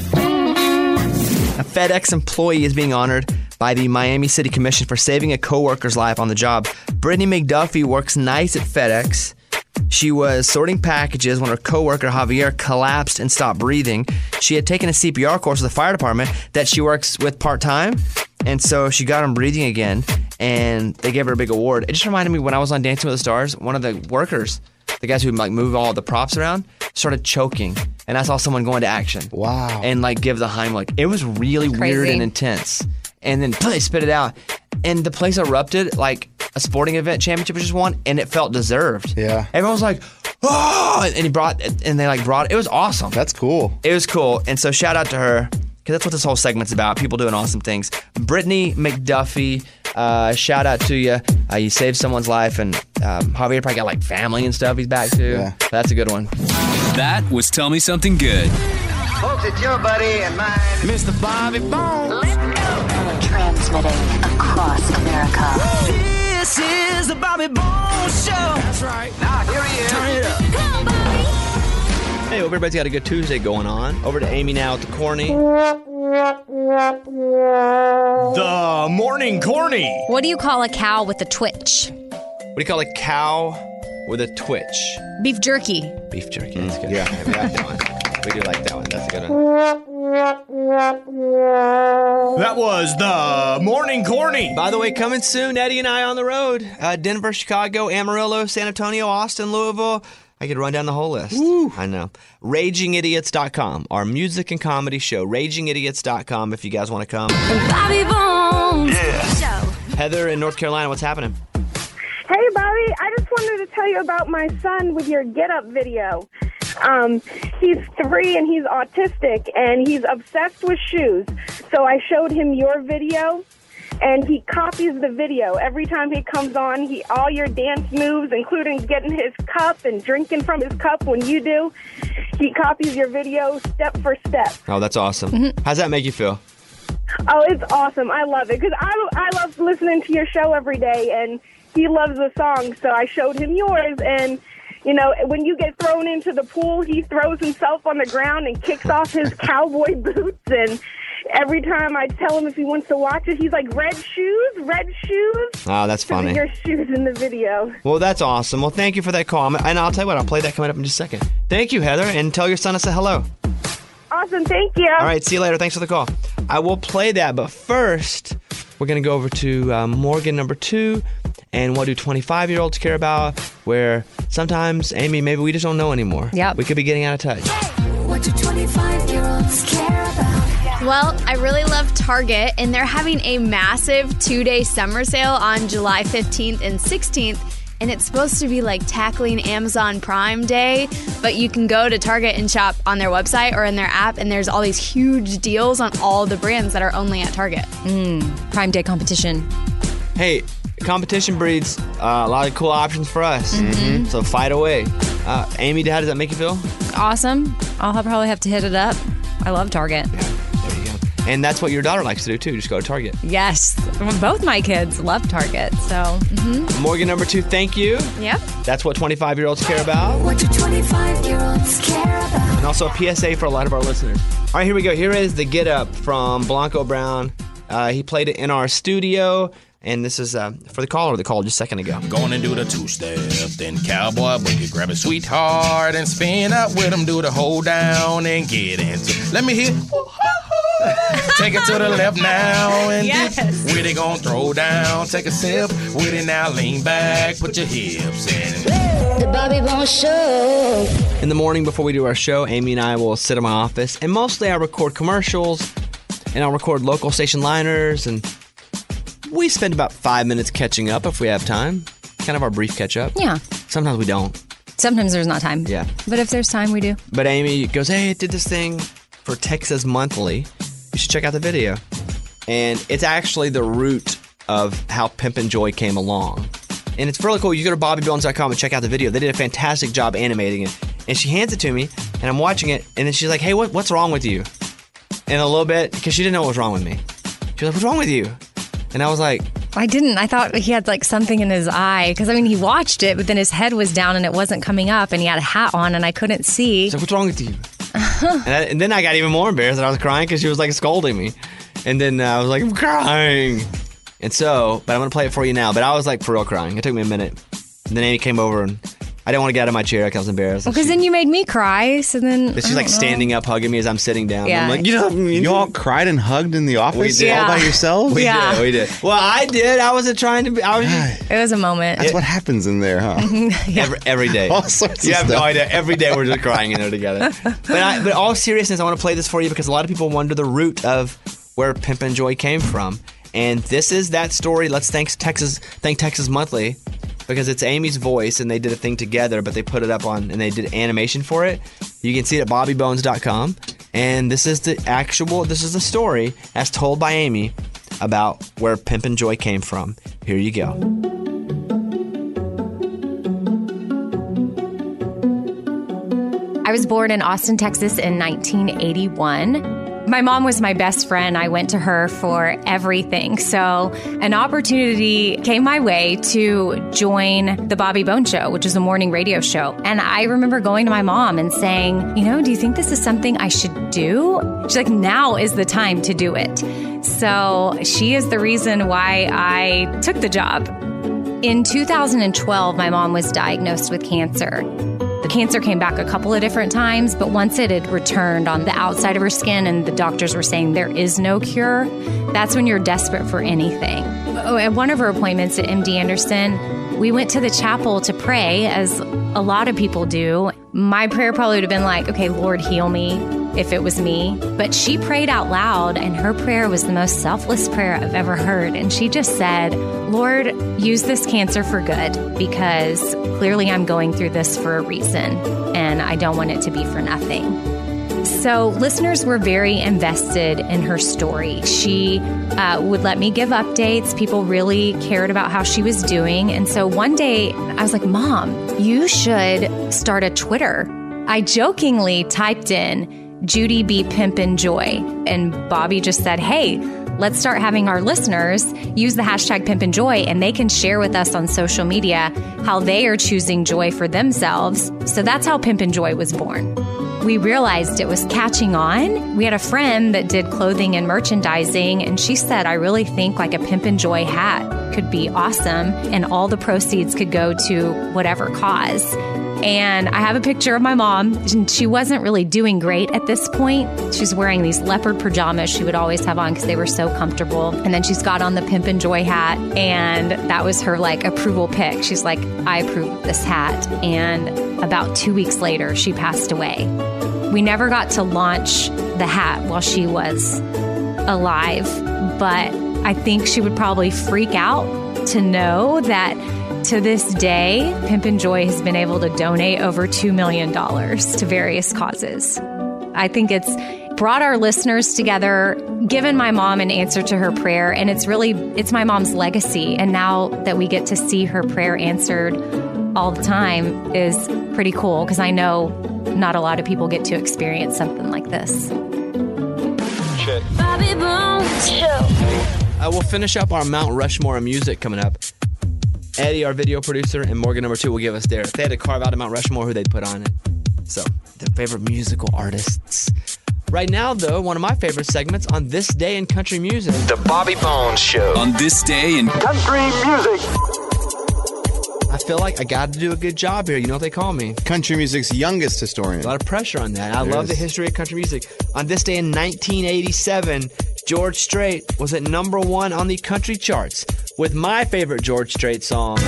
A FedEx employee is being honored by the Miami City Commission for saving a coworker's life on the job. Brittany McDuffie works nights at FedEx. She was sorting packages when her coworker Javier collapsed and stopped breathing. She had taken a C P R course with the fire department that she works with part-time, and so she got him breathing again, and they gave her a big award. It just reminded me when I was on Dancing with the Stars, one of the workers, the guys who like move all the props around, started choking, and I saw someone go into action. Wow. And like give the Heimlich. It was really weird Crazy. and intense. And then they spit it out, and the place erupted like a sporting event championship was just won, and it felt deserved. Yeah. Everyone was like, oh, and he brought, and they like brought it. It was awesome. That's cool. It was cool. And so shout out to her, because that's what this whole segment's about. People doing awesome things. Brittany McDuffie, uh, shout out to you. Uh, you saved someone's life, and um, Javier probably got like family and stuff he's back to. Yeah. That's a good one. That was Tell Me Something Good. Folks, it's your buddy and mine, Mister Bobby Bones. Transmitting across America. This is the Bobby Bones Show. That's right. Now here he is. Turn it up. Come on, Bobby. Hey, hope everybody's got a good Tuesday going on. Over to Amy now at the Corny. The Morning Corny. What do you call a cow with a twitch? What do you call a cow with a twitch? Beef jerky. Beef jerky. That's good. Yeah. we like that one. We do like that one. That's a good one. That was the Morning Corny. By the way, coming soon, Eddie and I on the road. Uh, Denver, Chicago, Amarillo, San Antonio, Austin, Louisville. I could run down the whole list. Woo. I know. Raging Idiots dot com, our music and comedy show. Raging Idiots dot com if you guys want to come. Bobby Bones. Show. Heather in North Carolina, what's happening? Hey, Bobby, I just wanted to tell you about my son with your Get Up video. Um, he's three and he's autistic and he's obsessed with shoes. So I showed him your video and he copies the video. Every time he comes on, he all your dance moves, including getting his cup and drinking from his cup when you do. He copies your video step for step. Oh, that's awesome. Mm-hmm. How's that make you feel? Oh, it's awesome. I love it because I, I love listening to your show every day, and he loves the song, so I showed him yours. And, you know, when you get thrown into the pool, he throws himself on the ground and kicks off his cowboy boots. And every time I tell him if he wants to watch it, he's like, red shoes, red shoes. Oh, that's funny. Your shoes in the video. Well, that's awesome. Well, thank you for that call. And I'll tell you what, I'll play that coming up in just a second. Thank you, Heather, and tell your son I said hello. Awesome, thank you. All right, see you later. Thanks for the call. I will play that, but first, we're going to go over to uh, Morgan number two, and what do twenty-five-year-olds care about, where sometimes, Amy, maybe we just don't know anymore. Yeah. We could be getting out of touch. What do twenty-five-year-olds care about? Well, I really love Target, and they're having a massive two-day summer sale on July fifteenth and sixteenth. And it's supposed to be like tackling Amazon Prime Day, but you can go to Target and shop on their website or in their app, and there's all these huge deals on all the brands that are only at Target. Mm, Prime Day competition. Hey, competition breeds uh, a lot of cool options for us. Mm-hmm. So fight away. Uh, Amy, how does that make you feel? Awesome. I'll have- probably have to hit it up. I love Target. Yeah, there you go. And that's what your daughter likes to do, too. Just go to Target. Yes. Both my kids love Target. So, mm-hmm. Morgan number two, thank you. Yep. That's what twenty-five-year-olds care about. What do twenty-five-year-olds care about? And also a P S A for a lot of our listeners. All right, here we go. Here is the Get Up from Blanco Brown. Uh, he played it in our studio. And this is uh, for the caller that called just a second ago. Going and do the two-step, then cowboy boogie, grab a sweetheart and spin up with him, do the hold down and get into. Let me hear. Take it to the left now and Yes. dip. With it gon' throw down, take a sip. With it now, lean back, put your hips in. The Bobby Bones Show. In the morning before we do our show, Amy and I will sit in my office, and mostly I record commercials, and I'll record local station liners, and we spend about five minutes catching up if we have time. Kind of our brief catch up. Yeah. Sometimes we don't. Sometimes there's not time. Yeah. But if there's time, we do. But Amy goes, hey, I did this thing for Texas Monthly. You should check out the video. And it's actually the root of how Pimp and Joy came along. And it's really cool. You go to bobby bones dot com and check out the video. They did a fantastic job animating it. And she hands it to me, and I'm watching it, and then she's like, hey, what, what's wrong with you? And a little bit, because she didn't know what was wrong with me. She was like, what's wrong with you? And I was like, I didn't. I thought he had like something in his eye. Because, I mean, he watched it, but then his head was down and it wasn't coming up, and he had a hat on, and I couldn't see. So what's wrong with you? and, I, and then I got even more embarrassed that I was crying because she was like scolding me. And then uh, I was like, I'm crying. And so, but I'm going to play it for you now. But I was like for real crying. It took me a minute. And then Amy came over and I didn't want to get out of my chair because I was embarrassed. Because well, then you made me cry. So then. She's like standing up, hugging me as I'm sitting down. Yeah. I'm like, you know, you all cried and hugged in the office we did. all by yourselves? We Yeah. did. We did. Well, I did. I wasn't trying to be. I was just, It was a moment. That's what happens in there, huh? every, every day. All sorts You of have no stuff. idea. Every day we're just crying in there together. But, I, but all seriousness, I want to play this for you because a lot of people wonder the root of where Pimp and Joy came from. And this is that story. Let's thank Texas, thank Texas Monthly. Because it's Amy's voice, and they did a thing together, but they put it up on, and they did animation for it. You can see it at bobby bones dot com. And this is the actual, this is the story as told by Amy about where Pimp and Joy came from. Here you go. I was born in Austin, Texas in nineteen eighty-one. My mom was my best friend. I went to her for everything. So an opportunity came my way to join the Bobby Bones Show, which is a morning radio show. And I remember going to my mom and saying, you know, do you think this is something I should do? She's like, now is the time to do it. So she is the reason why I took the job. In two thousand twelve, my mom was diagnosed with cancer. The cancer came back a couple of different times, but once it had returned on the outside of her skin and the doctors were saying there is no cure, that's when you're desperate for anything. Oh, at one of her appointments at M D Anderson, we went to the chapel to pray, as a lot of people do. My prayer probably would have been like, okay, Lord, heal me, if it was me. But she prayed out loud, and her prayer was the most selfless prayer I've ever heard. And she just said, Lord, use this cancer for good, because clearly I'm going through this for a reason. And and I don't want it to be for nothing. So listeners were very invested in her story. She uh, would let me give updates. People really cared about how she was doing. And so one day I was like, Mom, you should start a Twitter. I jokingly typed in Judy B. Pimpin' Joy. And Bobby just said, hey, let's start having our listeners use the hashtag Pimpin' Joy, and they can share with us on social media how they are choosing joy for themselves. So that's how Pimpin' Joy was born. We realized it was catching on. We had a friend that did clothing and merchandising, and she said, I really think like a Pimpin' Joy hat could be awesome, and all the proceeds could go to whatever cause. And I have a picture of my mom, and she wasn't really doing great at this point. She's wearing these leopard pajamas she would always have on because they were so comfortable. And then she's got on the Pimpin' Joy hat, and that was her like approval pick. She's like, I approve of this hat. And about two weeks later, she passed away. We never got to launch the hat while she was alive, but I think she would probably freak out to know that to this day, Pimpin' Joy has been able to donate over two million dollars to various causes. I think it's brought our listeners together, given my mom an answer to her prayer, and it's really, it's my mom's legacy. And now that we get to see her prayer answered all the time is pretty cool, because I know not a lot of people get to experience something like this. Shit. Bobby Bones Show. Uh, we'll finish up our Mount Rushmore of music coming up. Eddie, our video producer, and Morgan number two will give us their, if they had to carve out a Mount Rushmore, who they'd put on it. So, their favorite musical artists. Right now, though, one of my favorite segments on This Day in Country Music. The Bobby Bones Show. On This Day in Country Music. I feel like I got to do a good job here. You know what they call me? Country music's youngest historian. A lot of pressure on that. I There love is. the history of country music. On this day in nineteen eighty-seven, George Strait was at number one on the country charts with my favorite George Strait song.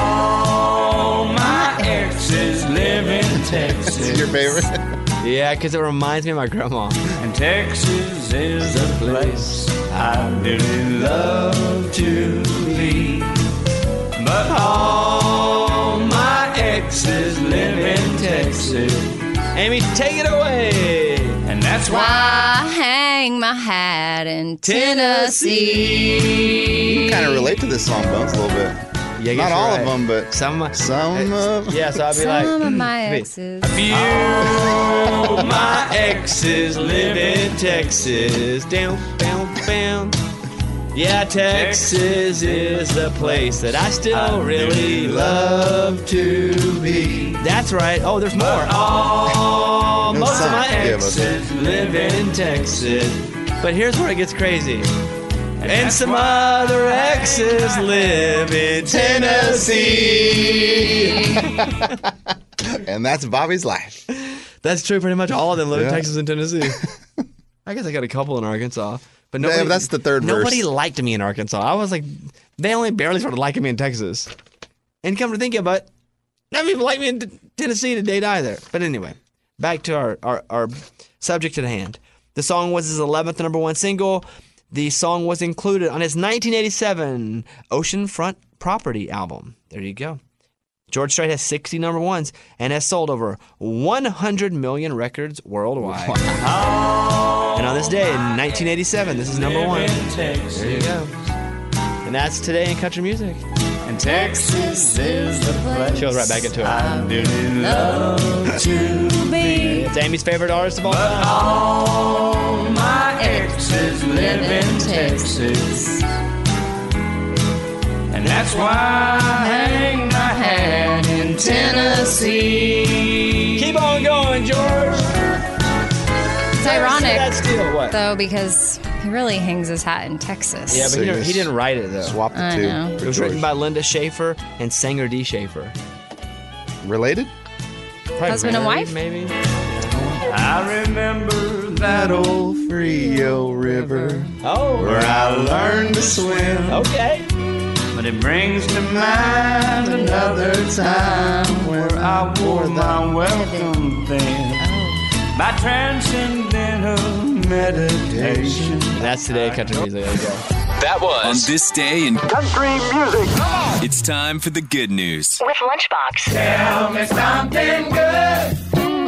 All my exes live in Texas. Your favorite? Yeah, because it reminds me of my grandma. And Texas is a place I really love to be. But all my exes live in Texas. Amy, take it away. And that's why I hang my hat in Tennessee. You kind of relate to this song, Bones, a little bit. Yeah, I guess Not all you're of right. them, but Some, uh, some of yeah, so I'll be like, Some of mm, my wait. exes. A few of my exes live in Texas. Down, down, down. Yeah, Texas is the place that I still really love to be. That's right. Oh, there's more. Oh, No most of sign. my Yeah, but- exes live in Texas. But here's where it gets crazy. And some other exes live in Tennessee. And that's Bobby's life. That's true. Pretty much all of them live in Yeah. Texas and Tennessee. I guess I got a couple in Arkansas. But Yeah, nobody, that's the third verse. Nobody liked me in Arkansas. I was like, they only barely started liking me in Texas. And come to think of it, none of people like me in T- Tennessee to date either. But anyway, back to our, our, our subject at hand. The song was his eleventh number one single. The song was included on his nineteen eighty-seven Oceanfront Property album. There you go. George Strait has sixty number ones and has sold over one hundred million records worldwide. And on this day in nineteen eighty-seven, this is number one. There you go. And that's today in country music. And Texas is the place She goes right back into it. I really love to be. It's Amy's favorite artist of all But time. all my exes live in Texas. And that's why I hang my hat in Tennessee. Keep on going, George. It's ironic, That's still what? though, because he really hangs his hat in Texas. Yeah, but he didn't, he didn't write it, though. Swap the I two. know. It was written by Linda Schaefer and Sanger D. Schaefer. Related? Probably Husband and married, wife? Maybe. I remember that old Frio River, Oh. where I learned to swim. Okay. but it brings to mind another time where I wore my welcome thin by transcendental meditation. And that's today in country music. There you go. That was On This Day in Country Music. It's time for the good news. With Lunchbox. Tell me something good.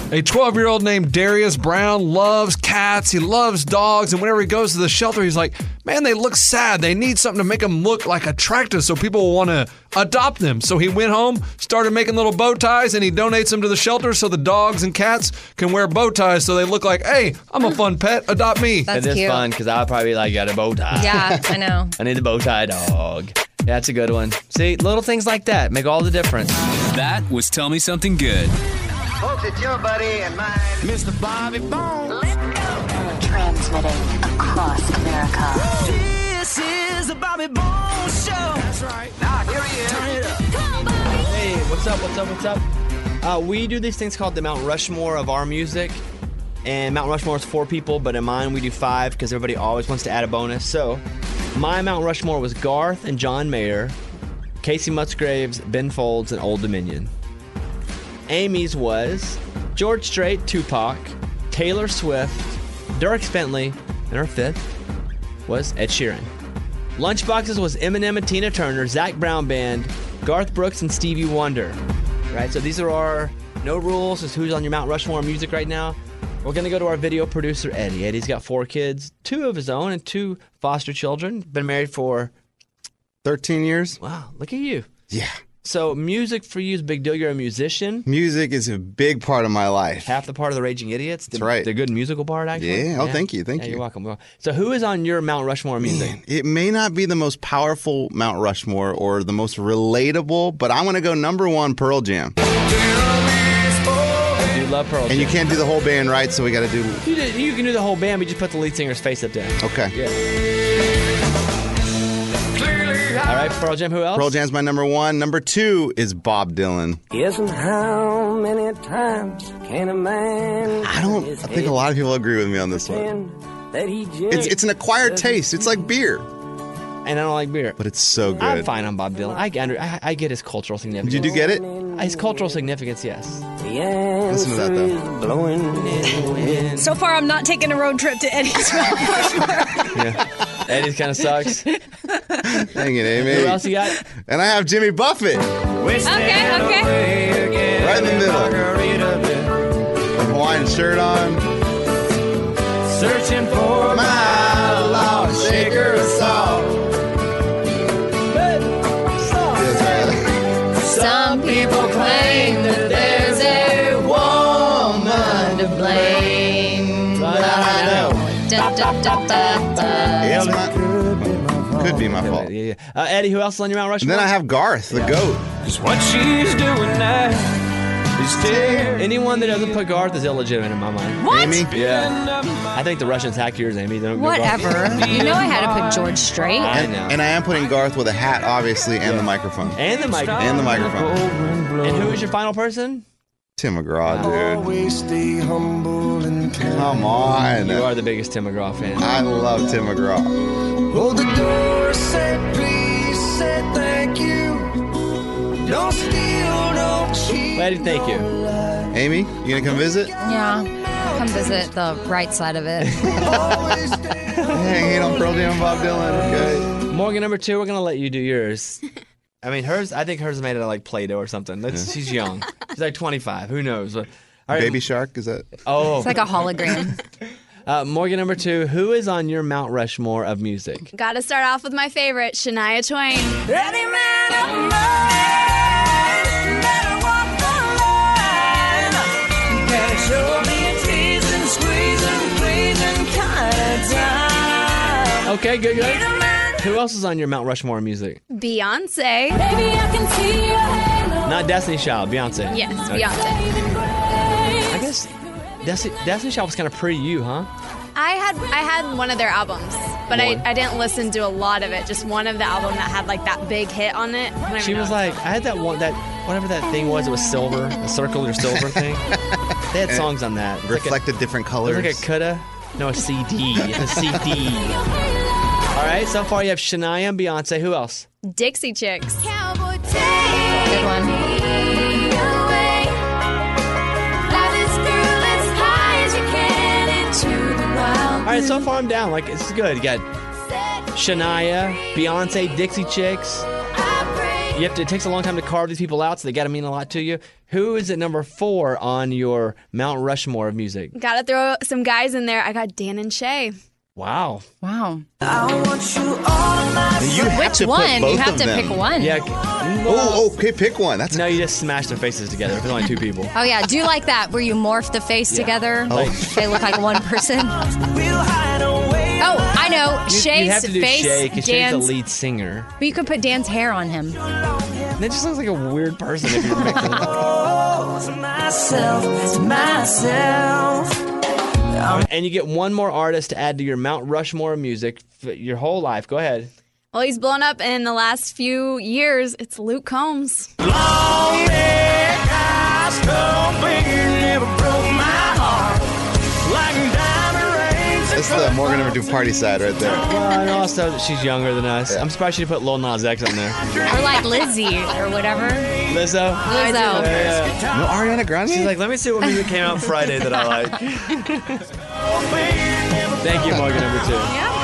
A twelve-year-old named Darius Brown loves cats. He loves dogs. And whenever he goes to the shelter, he's like, man, they look sad. They need something to make them look like attractive so people will want to adopt them. So he went home, started making little bow ties, and he donates them to the shelter so the dogs and cats can wear bow ties so they look like, hey, I'm a fun pet. Adopt me. That's it is cute. fun because I'll probably like, got a bow tie. Yeah, I know. I need the bow tie dog. Yeah, that's a good one. See, little things like that make all the difference. That was Tell Me Something Good. Folks, it's your buddy and mine, Mister Bobby Bones. Transmitting across America. This is the Bobby Bones Show. That's right. Now, here he is. Turn it up. Come on, Bobby. Hey, what's up, what's up, what's up? Uh, we do these things called the Mount Rushmore of our music. And Mount Rushmore is four people, but in mine we do five because everybody always wants to add a bonus. So, my Mount Rushmore was Garth and John Mayer, Casey Musgraves, Ben Folds, and Old Dominion. Amy's was George Strait, Tupac, Taylor Swift, Dierks Bentley, and her fifth was Ed Sheeran. Lunchboxes was Eminem and Tina Turner, Zac Brown Band, Garth Brooks, and Stevie Wonder. Right, so these are our no rules. Is who's on your Mount Rushmore music right now. We're going to go to our video producer, Eddie. Eddie's got four kids, two of his own and two foster children. Been married for thirteen years. Wow, look at you. Yeah. So music for you is a big deal. You're a musician. Music is a big part of my life. Half the part of the Raging Idiots. The, That's right. The good musical part, actually. Yeah. Oh, thank you. Thank Yeah, you. You're welcome. So who is on your Mount Rushmore music? Man, it may not be the most powerful Mount Rushmore or the most relatable, but I'm going to go number one, Pearl Jam. You love Pearl Jam. And you can't do the whole band, right? So we got to do... You, did, you can do the whole band, but you put the lead singer's face up there. Okay. Yeah. All right, Pearl Jam, who else? Pearl Jam's my number one. Number two is Bob Dylan. Yes, and how many times can a man... I don't... I think a lot of people agree with me on this one. That he It's it's an acquired taste. It's like beer. And I don't like beer. But it's so good. I'm fine on Bob Dylan. I, I, I get his cultural significance. Did you do get it? His cultural significance, yes. Listen to that, though. So far, I'm not taking a road trip to Eddie's Mount Rushmore. Yeah. Eddie's kind of sucks. Dang it, Amy. Who else you got? And I have Jimmy Buffett. Okay, okay. Right in the middle. With Hawaiian shirt on. Searching for my lost shaker of salt. Some people claim that there's a woman to blame. But I know. Da, da, da, da, da. It's my, could be my fault. Yeah, yeah. Uh, Eddie, who else is on your Mount Rushmore? And then I have Garth, the goat. Just what she's doing now is tearing. Anyone that doesn't put Garth is illegitimate in my mind. What? Amy? Yeah. I think the Russians hacked yours, Amy. They don't go Garth. Whatever. You know I had to put George Strait. I And, know. and I am putting Garth with a hat, obviously, and the microphone. And the microphone. And the microphone. And who is your final person? Tim McGraw, dude. Always stay humble and kind. Come on. You are the biggest Tim McGraw fan. I love Tim McGraw. Hold the door, said please, said thank you. Don't steal, don't cheat. Eddie, thank you. Amy, you gonna come visit? Yeah. Come visit the right side of it. Hanging on Pearl Jam and Bob Dylan. Okay. Morgan, number two, we're going to let you do yours. I mean, hers, I think hers is made out of like Play-Doh or something. That's, She's young. She's like twenty-five. Who knows? All right. Baby Shark, is that? Oh. It's like a hologram. Uh, Morgan, number two, who is on your Mount Rushmore of music? Gotta start off with my favorite, Shania Twain. Any man of mine better walk the line. You gotta show me a teasing, squeezing, pleasing kind of time. Okay, good, good. Who else is on your Mount Rushmore music? Beyonce. Baby, I can see your halo. Not Destiny's Child, Beyonce. Yes, Okay. Beyonce. I guess Destiny, Destiny's Child was kind of pre you, huh? I had I had one of their albums, but I, One. I didn't listen to a lot of it. Just one of the album that had like that big hit on it. I don't even She know was what like, it's I had that one, that whatever that thing was. It was silver, the circle or silver thing. They had songs on that. It was Reflected different like colors. a, it was like a coulda. No, a C D. It's a C D. All right, so far you have Shania and Beyonce. Who else? called. Dixie Chicks. Good one. All right, so far I'm down. Like, it's good. You got Shania, Beyonce, Dixie Chicks. You have to. It takes a long time to carve these people out, so they got to mean a lot to you. Who is at number four on your Mount Rushmore of music? Gotta throw some guys in there. I got Dan and Shay. Wow. Wow. I want you all my You have Which to put one? both You have of to them. pick one. Yeah. Oh, okay, pick one. That's No, you just smash their faces together. If there's only two people. Oh yeah, do you like that where you morph the face Yeah. together? Oh. They look like one person. We'll hide away. Oh, I know. You, Shay's you have to do face. Shay because Shay's Dan's. the lead singer. But you could put Dan's hair on him. And it just looks like a weird person if you're mixing it. Oh, to myself, to myself. And you get one more artist to add to your Mount Rushmore of music for your whole life. Go ahead. Well, he's blown up in the last few years. It's Luke Combs. Long neck eyes, cold beer, never broke my heart. Like diamond rings. That's the Morgan Number Two party side right there. Well, and also that she's younger than us. I'm surprised she didn't put Lil Nas X on there. Or like Lizzie or whatever. Lizzo. Lizzo. Yeah, yeah. No Ariana Grande? She's like, let me see what music came out Friday that I like. Thank you, Morgan Number Two.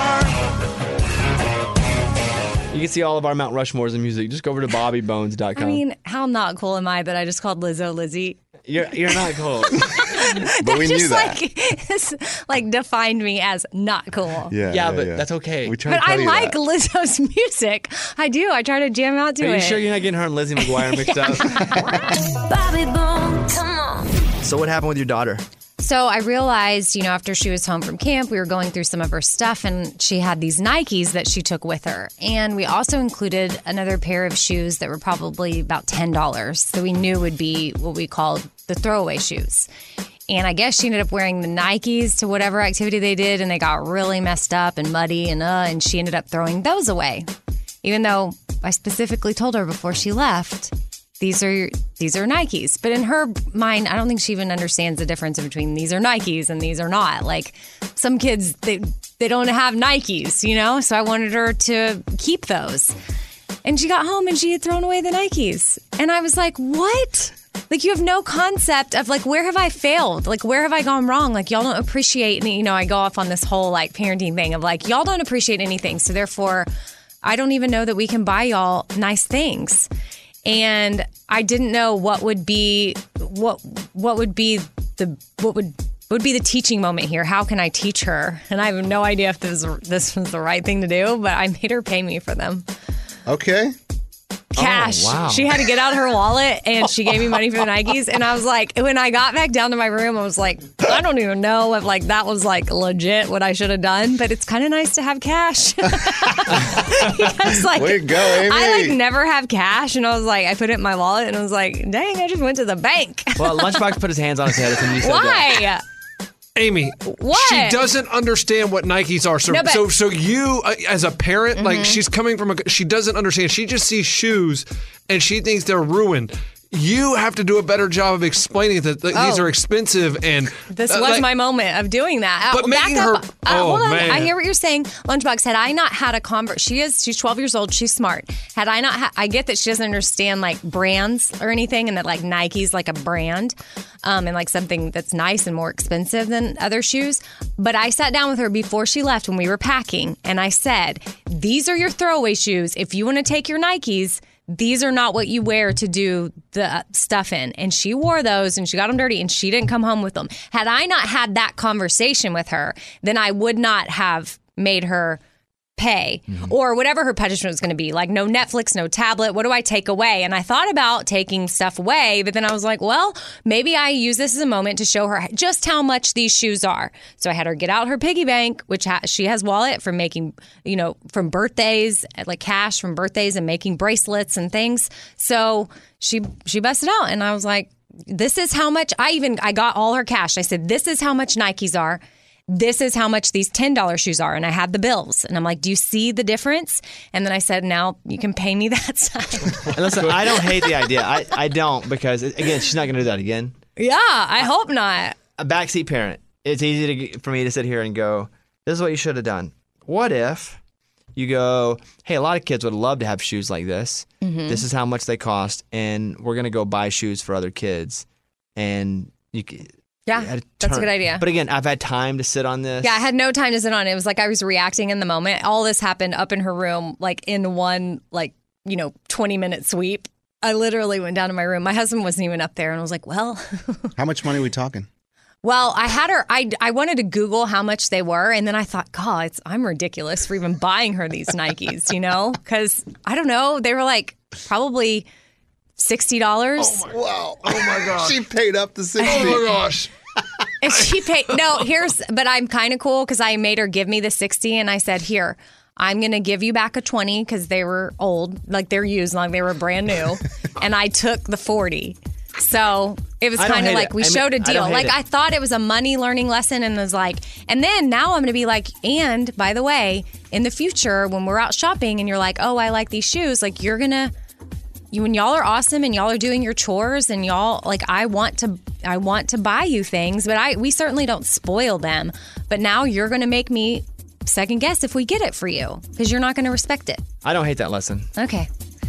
You can see all of our Mount Rushmores of music. Just go over to bobby bones dot com. I mean, how not cool am I that I just called Lizzo Lizzie? you're you're not cool. But we just knew that. like it's like defined me as not cool. Yeah, Yeah, but that's okay. We try But to tell I you like that. Lizzo's music. I do. I try to jam out to Are it. you sure you're not getting her and Lizzie McGuire mixed up? Bobby Bones, come on. So what happened with your daughter? So I realized, you know, after she was home from camp, we were going through some of her stuff, and she had these Nikes that she took with her. And we also included another pair of shoes that were probably about ten dollars. So we knew would be what we called the throwaway shoes. And I guess she ended up wearing the Nikes to whatever activity they did, and they got really messed up and muddy, and uh, and she ended up throwing those away. Even though I specifically told her before she left, these are these are Nikes. But in her mind, I don't think she even understands the difference between these are Nikes and these are not. Like some kids, they they don't have Nikes, you know? So I wanted her to keep those. And she got home and she had thrown away the Nikes. And I was like, what? Like, you have no concept of, like, where have I failed? Like, where have I gone wrong? Like, y'all don't appreciate, and, you know, I go off on this whole, like, parenting thing of, like, y'all don't appreciate anything. So, therefore, I don't even know that we can buy y'all nice things. And I didn't know what would be, what what would be the, what would, would be the teaching moment here. How can I teach her? And I have no idea if this, this was the right thing to do, but I made her pay me for them. Okay. Cash. Oh, wow. She had to get out her wallet and she gave me money for the Nikes. And I was like, when I got back down to my room, I was like, I don't even know if like that was like legit what I should have done, but it's kind of nice to have cash. Because, like, Way to go, Amy. I like never have cash, and I was like, I put it in my wallet, and I was like, dang, I just went to the bank. Well, Lunchbox put his hands on his head and you said that. Why? Amy, What? she doesn't understand what Nikes are. So, No, but- so, so you, uh, as a parent, Mm-hmm. like she's coming from a, she doesn't understand. She just sees shoes and she thinks they're ruined. You have to do a better job of explaining that th- these Oh. are expensive and This uh, was like- my moment of doing that. But Uh, making back her- up. Uh, oh, hold on. man. I hear what you're saying. Lunchbox, had I not had a convert, she is, she's twelve years old. She's smart. Had I not, ha- I get that she doesn't understand like brands or anything, and that like Nike's like a brand, um, and like something that's nice and more expensive than other shoes. But I sat down with her before she left when we were packing, and I said, these are your throwaway shoes. If you want to take your Nikes, these are not what you wear to do the stuff in. And she wore those and she got them dirty and she didn't come home with them. Had I not had that conversation with her, then I would not have made her pay or whatever her punishment was going to be. Like no Netflix, no tablet. What do I take away? And I thought about taking stuff away, but then I was like, well, maybe I use this as a moment to show her just how much these shoes are. So I had her get out her piggy bank, which ha- she has wallet from making, you know, from birthdays, like cash from birthdays and making bracelets and things. So she, she busted out and I was like, this is how much I even, I got all her cash. I said, this is how much Nikes are. This is how much these ten dollars shoes are. And I had the bills. And I'm like, do you see the difference? And then I said, now you can pay me that side. And listen, I don't hate the idea. I, I don't because, again, she's not going to do that again. Yeah, I hope not. A backseat parent, it's easy to, for me to sit here and go, this is what you should have done. What if you go, hey, a lot of kids would love to have shoes like this. Mhm. This is how much they cost. And we're going to go buy shoes for other kids. And you can. Yeah, you had to that's a turn- good idea. But again, I've had time to sit on this. Yeah, I had no time to sit on it. It was like I was reacting in the moment. All this happened up in her room, like in one like you know, twenty minute sweep. I literally went down to my room. My husband wasn't even up there, and I was like, well. How much money are we talking? Well, I had her, I, I wanted to Google how much they were, and then I thought, God, it's, I'm ridiculous for even buying her these Nikes, you know? Because, I don't know, they were like probably sixty dollars. Oh, my, wow. Oh, my gosh. She paid up to sixty dollars. Oh, my gosh. And she paid, no, here's, but I'm kind of cool because I made her give me the sixty, and I said, here, I'm going to give you back a twenty because they were old, like they're used, like they were brand new. And I took the forty. So it was I don't kind of hate like it. we I mean, showed a I deal. don't hate Like it. I thought it was a money learning lesson and was like, and then now I'm going to be like, and by the way, in the future when we're out shopping and you're like, oh, I like these shoes, like you're going to, you when y'all are awesome and y'all are doing your chores and y'all like I want to I want to buy you things, but I we certainly don't spoil them. But now you're going to make me second guess if we get it for you because you're not going to respect it. I don't hate that lesson. Okay.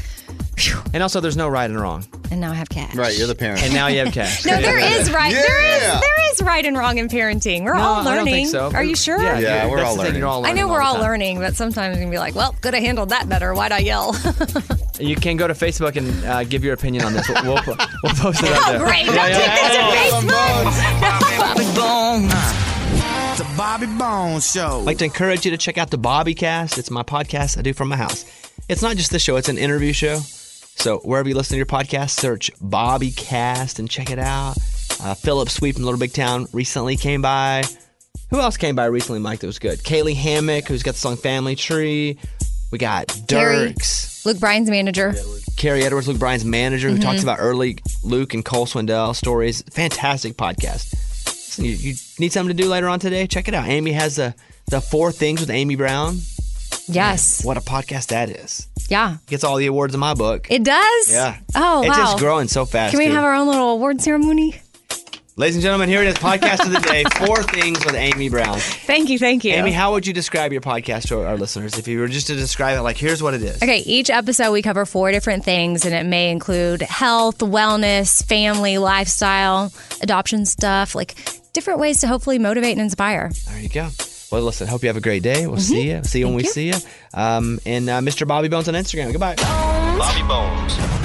And also, there's no right and wrong. And now I have cash. Right, you're the parent. And now you have cash. No, there is right. Yeah. There is there is right and wrong in parenting. We're No, all I learning. don't think so. Are you sure? Yeah, Yeah, you're- we're that's all the thing, learning. You're all I learning. know we're all all the time. learning, but sometimes you can be like, well, could have handled that better. Why'd I yell? You can go to Facebook and uh, give your opinion on this. We'll, we'll, we'll post it up there. Oh, great. Don't Yeah, take yeah, that to Facebook. Bobby Bones. The Bobby Bones Show. I'd like to encourage you to check out the Bobbycast. It's my podcast I do from my house. It's not just the show, it's an interview show. So wherever you listen to your podcast, search Bobbycast and check it out. Uh, Philip Sweet from Little Big Town recently came by. Who else came by recently, Mike, that was good? Kaylee Hammock, who's got the song Family Tree. We got Carrie. Dirks. Luke Bryan's manager. Carrie Edwards, Luke Bryan's manager, who Mhm. talks about early Luke and Cole Swindell stories. Fantastic podcast. Listen, you, you need something to do later on today? Check it out. Amy has the, the Four Things with Amy Brown. Yes. What a podcast that is. Yeah. Gets all the awards in my book. It does? Yeah. Oh, It's wow. just growing so fast. Can we too. have our own little award ceremony? Ladies and gentlemen, here it is. Podcast of the day. Four Things with Amy Brown. Thank you. Thank you. Amy, how would you describe your podcast to our listeners? If you were just to describe it, like, here's what it is. Okay, each episode we cover four different things, and it may include health, wellness, family, lifestyle, adoption stuff, like different ways to hopefully motivate and inspire. There you go. Well, listen, hope you have a great day. We'll see you. See you when we see you. Um, and uh, Mister Bobby Bones on Instagram. Goodbye. Bobby Bones.